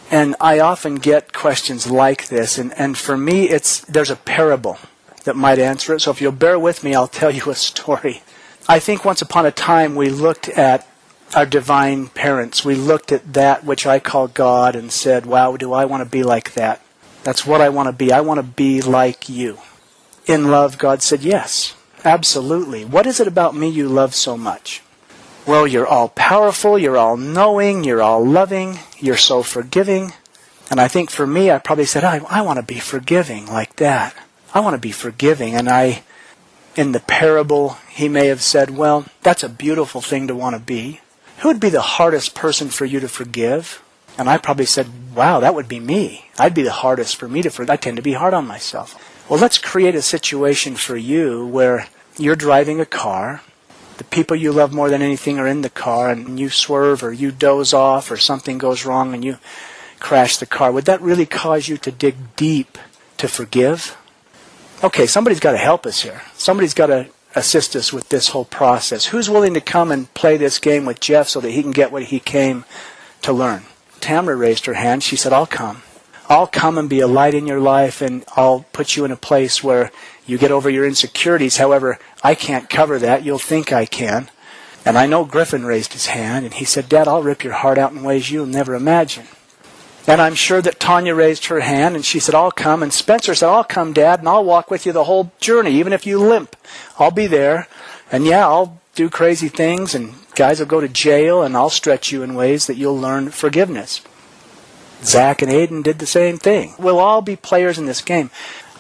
And I often get questions like this, and for me, there's a parable that might answer it. So if you'll bear with me, I'll tell you a story. I think once upon a time we looked at our divine parents. We looked at that which I call God and said, wow, do I want to be like that? That's what I want to be. I want to be like you. In love, God said, yes, absolutely. What is it about me you love so much? Well, you're all powerful, you're all knowing, you're all loving, you're so forgiving. And I think for me, I probably said, I want to be forgiving like that. I want to be forgiving. And in the parable, he may have said, well, that's a beautiful thing to want to be. Who would be the hardest person for you to forgive? And I probably said, wow, that would be me. I'd be the hardest for me to forgive. I tend to be hard on myself. Well, let's create a situation for you where you're driving a car. The people you love more than anything are in the car, and you swerve or you doze off or something goes wrong and you crash the car. Would that really cause you to dig deep to forgive? Okay, somebody's got to help us here. Somebody's got to assist us with this whole process. Who's willing to come and play this game with Jeff so that he can get what he came to learn? Tamara raised her hand. She said, I'll come. I'll come and be a light in your life, and I'll put you in a place where you get over your insecurities. However, I can't cover that. You'll think I can. And I know Griffin raised his hand, and he said, Dad, I'll rip your heart out in ways you'll never imagine. And I'm sure that Tanya raised her hand, and she said, I'll come. And Spencer said, I'll come, Dad, and I'll walk with you the whole journey, even if you limp. I'll be there. And yeah, I'll do crazy things, and guys will go to jail, and I'll stretch you in ways that you'll learn forgiveness. Zach and Aiden did the same thing. We'll all be players in this game.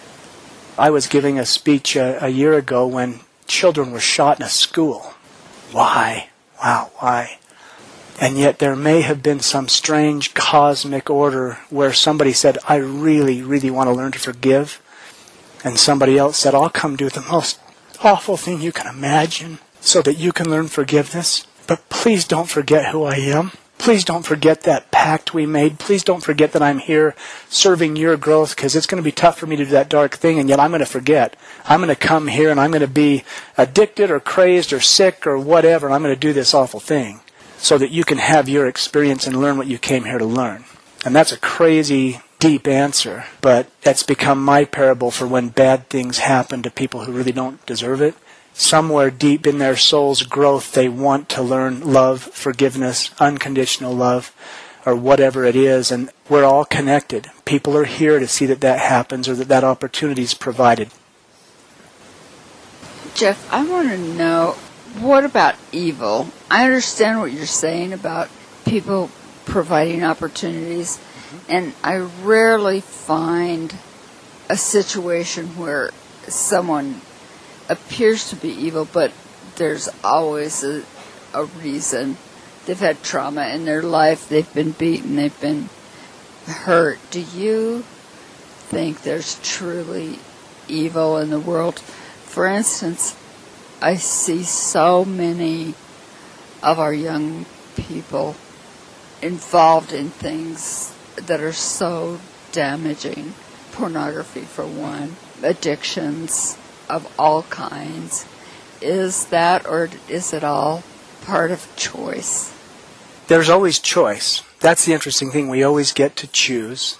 I was giving a speech a year ago when children were shot in a school. Why? Wow, why? And yet there may have been some strange cosmic order where somebody said, I really, really want to learn to forgive. And somebody else said, I'll come do the most awful thing you can imagine so that you can learn forgiveness. But please don't forget who I am. Please don't forget that pact we made. Please don't forget that I'm here serving your growth, because it's going to be tough for me to do that dark thing, and yet I'm going to forget. I'm going to come here and I'm going to be addicted or crazed or sick or whatever, and I'm going to do this awful thing so that you can have your experience and learn what you came here to learn. And that's a crazy, deep answer, but that's become my parable for when bad things happen to people who really don't deserve it. Somewhere deep in their soul's growth, they want to learn love, forgiveness, unconditional love, or whatever it is, and we're all connected. People are here to see that that happens or that opportunity is provided. Jeff, I want to know, what about evil? I understand what you're saying about people providing opportunities, and I rarely find a situation where someone appears to be evil, but there's always a reason. They've had trauma in their life, they've been beaten, they've been hurt. Do you think there's truly evil in the world? For instance, I see so many of our young people involved in things that are so damaging. Pornography, for one, addictions of all kinds. Is that, or is it all part of choice? There's always choice. That's the interesting thing. We always get to choose.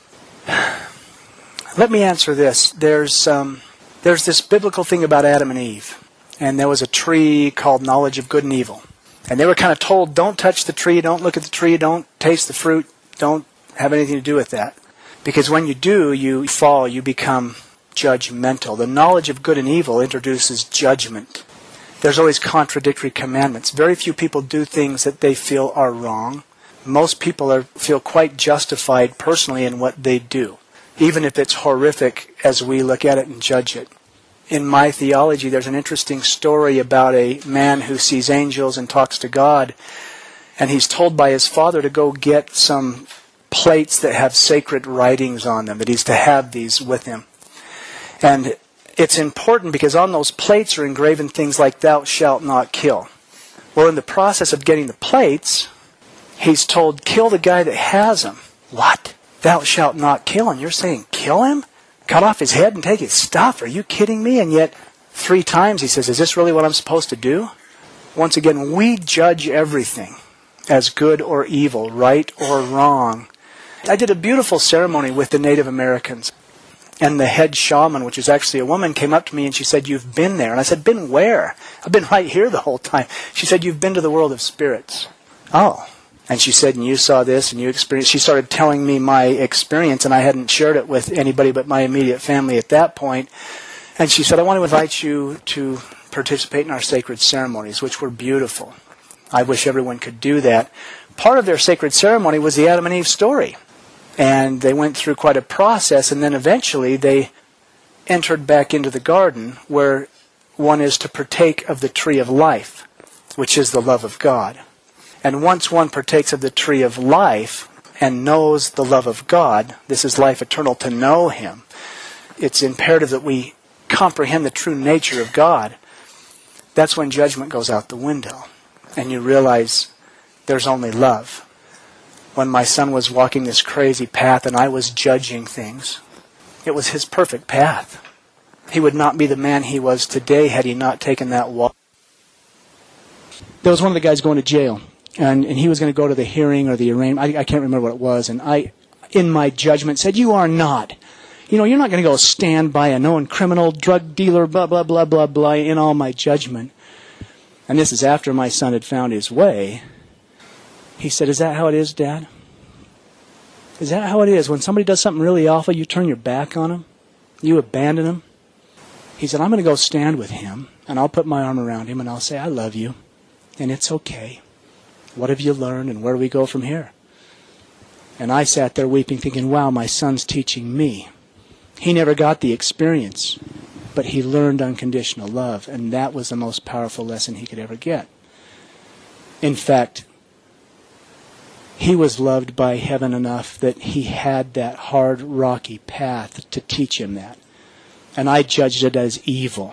Let me answer this. There's this biblical thing about Adam and Eve. And there was a tree called knowledge of good and evil. And they were kind of told, don't touch the tree, don't look at the tree, don't taste the fruit, don't have anything to do with that. Because when you do, you fall, you become judgmental. The knowledge of good and evil introduces judgment. There's always contradictory commandments. Very few people do things that they feel are wrong. Most people feel quite justified personally in what they do, even if it's horrific as we look at it and judge it. In my theology, there's an interesting story about a man who sees angels and talks to God, and he's told by his father to go get some plates that have sacred writings on them, that he's to have these with him. And it's important because on those plates are engraven things like, thou shalt not kill. Well, in the process of getting the plates, he's told, kill the guy that has them. What? Thou shalt not kill him? You're saying kill him? Cut off his head and take his stuff? Are you kidding me? And yet 3 times he says, is this really what I'm supposed to do? Once again, we judge everything as good or evil, right or wrong, I did a beautiful ceremony with the Native Americans. And the head shaman, which was actually a woman, came up to me and she said, "You've been there." And I said, "Been where?" "I've been right here the whole time." She said, "You've been to the world of spirits." "Oh." And she said, "And you saw this and you experienced." She started telling me my experience, and I hadn't shared it with anybody but my immediate family at that point. And she said, "I want to invite you to participate in our sacred ceremonies," which were beautiful. I wish everyone could do that. Part of their sacred ceremony was the Adam and Eve story. And they went through quite a process, and then eventually they entered back into the garden where one is to partake of the tree of life, which is the love of God. And once one partakes of the tree of life and knows the love of God, this is life eternal, to know Him. It's imperative that we comprehend the true nature of God. That's when judgment goes out the window, and you realize there's only love. When my son was walking this crazy path and I was judging things, it was his perfect path. He would not be the man he was today had he not taken that walk. There was one of the guys going to jail, and he was going to go to the hearing or the arraignment. I can't remember what it was, and I, in my judgment, said, "You are not. You're not going to go stand by a known criminal, drug dealer, blah, blah, blah, blah, blah," in all my judgment. And this is after my son had found his way. He said, "Is that how it is, Dad? Is that how it is? When somebody does something really awful, you turn your back on them? You abandon them?" He said, "I'm going to go stand with him, and I'll put my arm around him, and I'll say, 'I love you, and it's okay. What have you learned, and where do we go from here?'" And I sat there weeping, thinking, wow, my son's teaching me. He never got the experience, but he learned unconditional love, and that was the most powerful lesson he could ever get. In fact, he was loved by heaven enough that he had that hard, rocky path to teach him that. And I judged it as evil.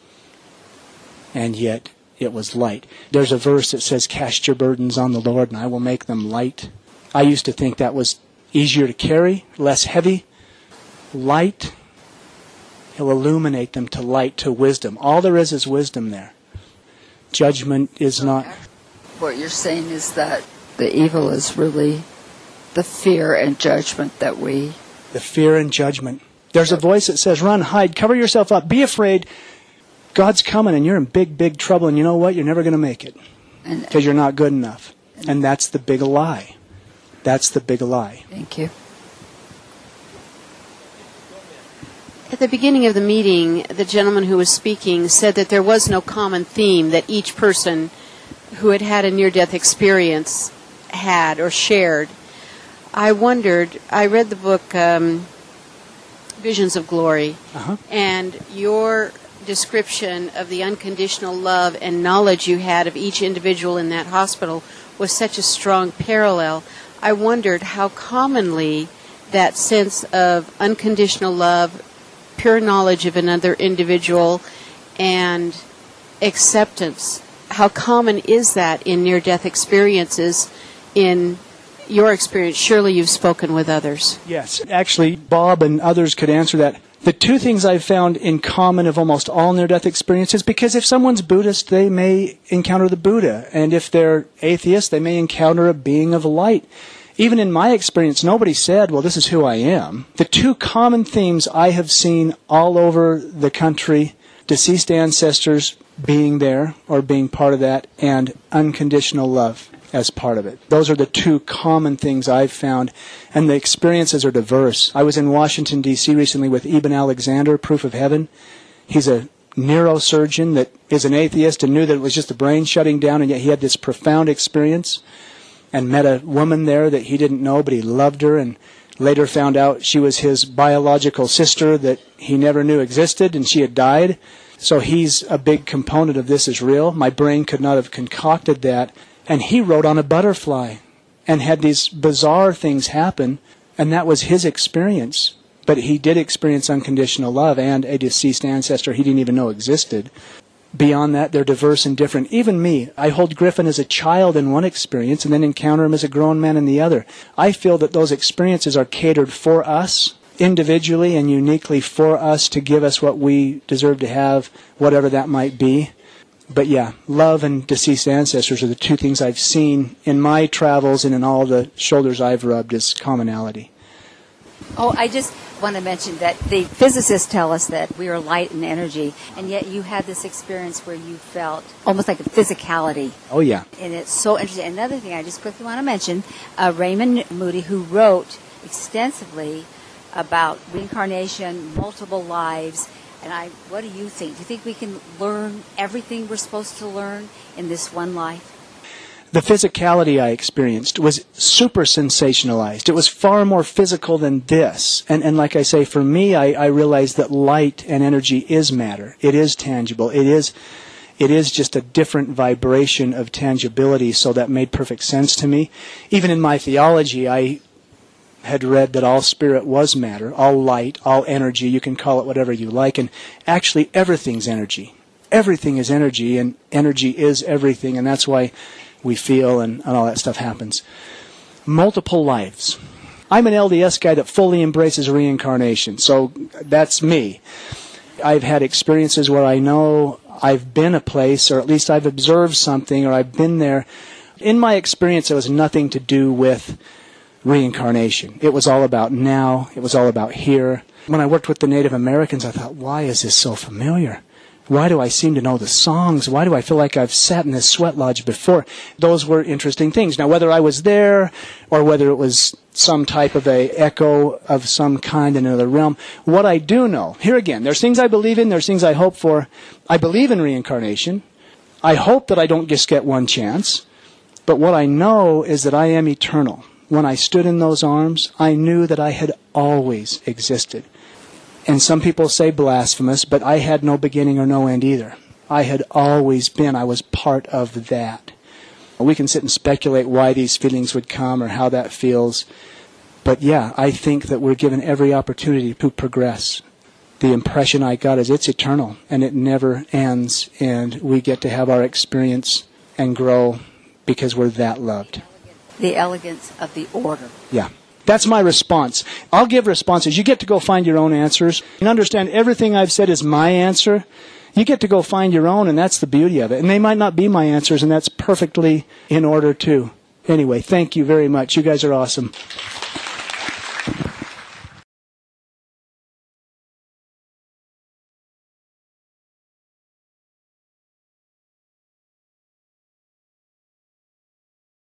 And yet, it was light. There's a verse that says, "Cast your burdens on the Lord, and I will make them light." I used to think that was easier to carry, less heavy. Light, He'll illuminate them to light, to wisdom. All there is wisdom there. Judgment is not... What you're saying is that the evil is really the fear and judgment that we... The fear and judgment. There's a voice that says, "Run, hide, cover yourself up, be afraid. God's coming and you're in big, big trouble, and you know what? You're never going to make it because you're not good enough." And that's the big lie. That's the big lie. Thank you. At the beginning of the meeting, the gentleman who was speaking said that there was no common theme that each person who had had a near-death experience had or shared. I wondered, I read the book Visions of Glory, and your description of the unconditional love and knowledge you had of each individual in that hospital was such a strong parallel. I wondered how commonly that sense of unconditional love, pure knowledge of another individual, and acceptance, how common is that in near-death experiences? In your experience, surely you've spoken with others. Yes, actually, Bob and others could answer that. The two things I've found in common of almost all near-death experiences, because if someone's Buddhist, they may encounter the Buddha, and if they're atheist, they may encounter a being of light. Even in my experience, nobody said, "Well, this is who I am." The two common themes I have seen all over the country, deceased ancestors being there or being part of that, and unconditional love as part of it. Those are the two common things I've found, and the experiences are diverse. I was in Washington, D.C. recently with Eben Alexander, Proof of Heaven. He's a neurosurgeon that is an atheist and knew that it was just the brain shutting down, and yet he had this profound experience and met a woman there that he didn't know, but he loved her, and later found out she was his biological sister that he never knew existed, and she had died. So he's a big component of this is real. My brain could not have concocted that. And he rode on a butterfly and had these bizarre things happen, and that was his experience. But he did experience unconditional love and a deceased ancestor he didn't even know existed. Beyond that, they're diverse and different. Even me, I hold Griffin as a child in one experience and then encounter him as a grown man in the other. I feel that those experiences are catered for us, individually and uniquely for us, to give us what we deserve to have, whatever that might be. But yeah, love and deceased ancestors are the two things I've seen in my travels and in all the shoulders I've rubbed as commonality. Oh, I just want to mention that the physicists tell us that we are light and energy, and yet you had this experience where you felt almost like a physicality. Oh, yeah. And it's so interesting. Another thing I just quickly want to mention, Raymond Moody, who wrote extensively about reincarnation, multiple lives, and what do you think? Do you think we can learn everything we're supposed to learn in this one life? The physicality I experienced was super sensationalized. It was far more physical than this. And like I say, for me, I realized that light and energy is matter. It is tangible. It is just a different vibration of tangibility, so that made perfect sense to me. Even in my theology, I had read that all spirit was matter, all light, all energy. You can call it whatever you like. And actually, everything's energy. Everything is energy, and energy is everything, and that's why we feel and all that stuff happens. Multiple lives. I'm an LDS guy that fully embraces reincarnation, so that's me. I've had experiences where I know I've been a place, or at least I've observed something, or I've been there. In my experience, it was nothing to do with reincarnation. It was all about now. It was all about here. When I worked with the Native Americans, I thought, why is this so familiar? Why do I seem to know the songs? Why do I feel like I've sat in this sweat lodge before? Those were interesting things. Now, whether I was there or whether it was some type of a echo of some kind in another realm, what I do know, here again, there's things I believe in, there's things I hope for. I believe in reincarnation. I hope that I don't just get one chance. But what I know is that I am eternal. When I stood in those arms, I knew that I had always existed. And some people say blasphemous, but I had no beginning or no end either. I had always been. I was part of that. We can sit and speculate why these feelings would come or how that feels. But yeah, I think that we're given every opportunity to progress. The impression I got is it's eternal, and it never ends, and we get to have our experience and grow because we're that loved. The elegance of the order. Yeah. That's my response. I'll give responses. You get to go find your own answers. And understand everything I've said is my answer. You get to go find your own, and that's the beauty of it. And they might not be my answers, and that's perfectly in order too. Anyway, thank you very much. You guys are awesome.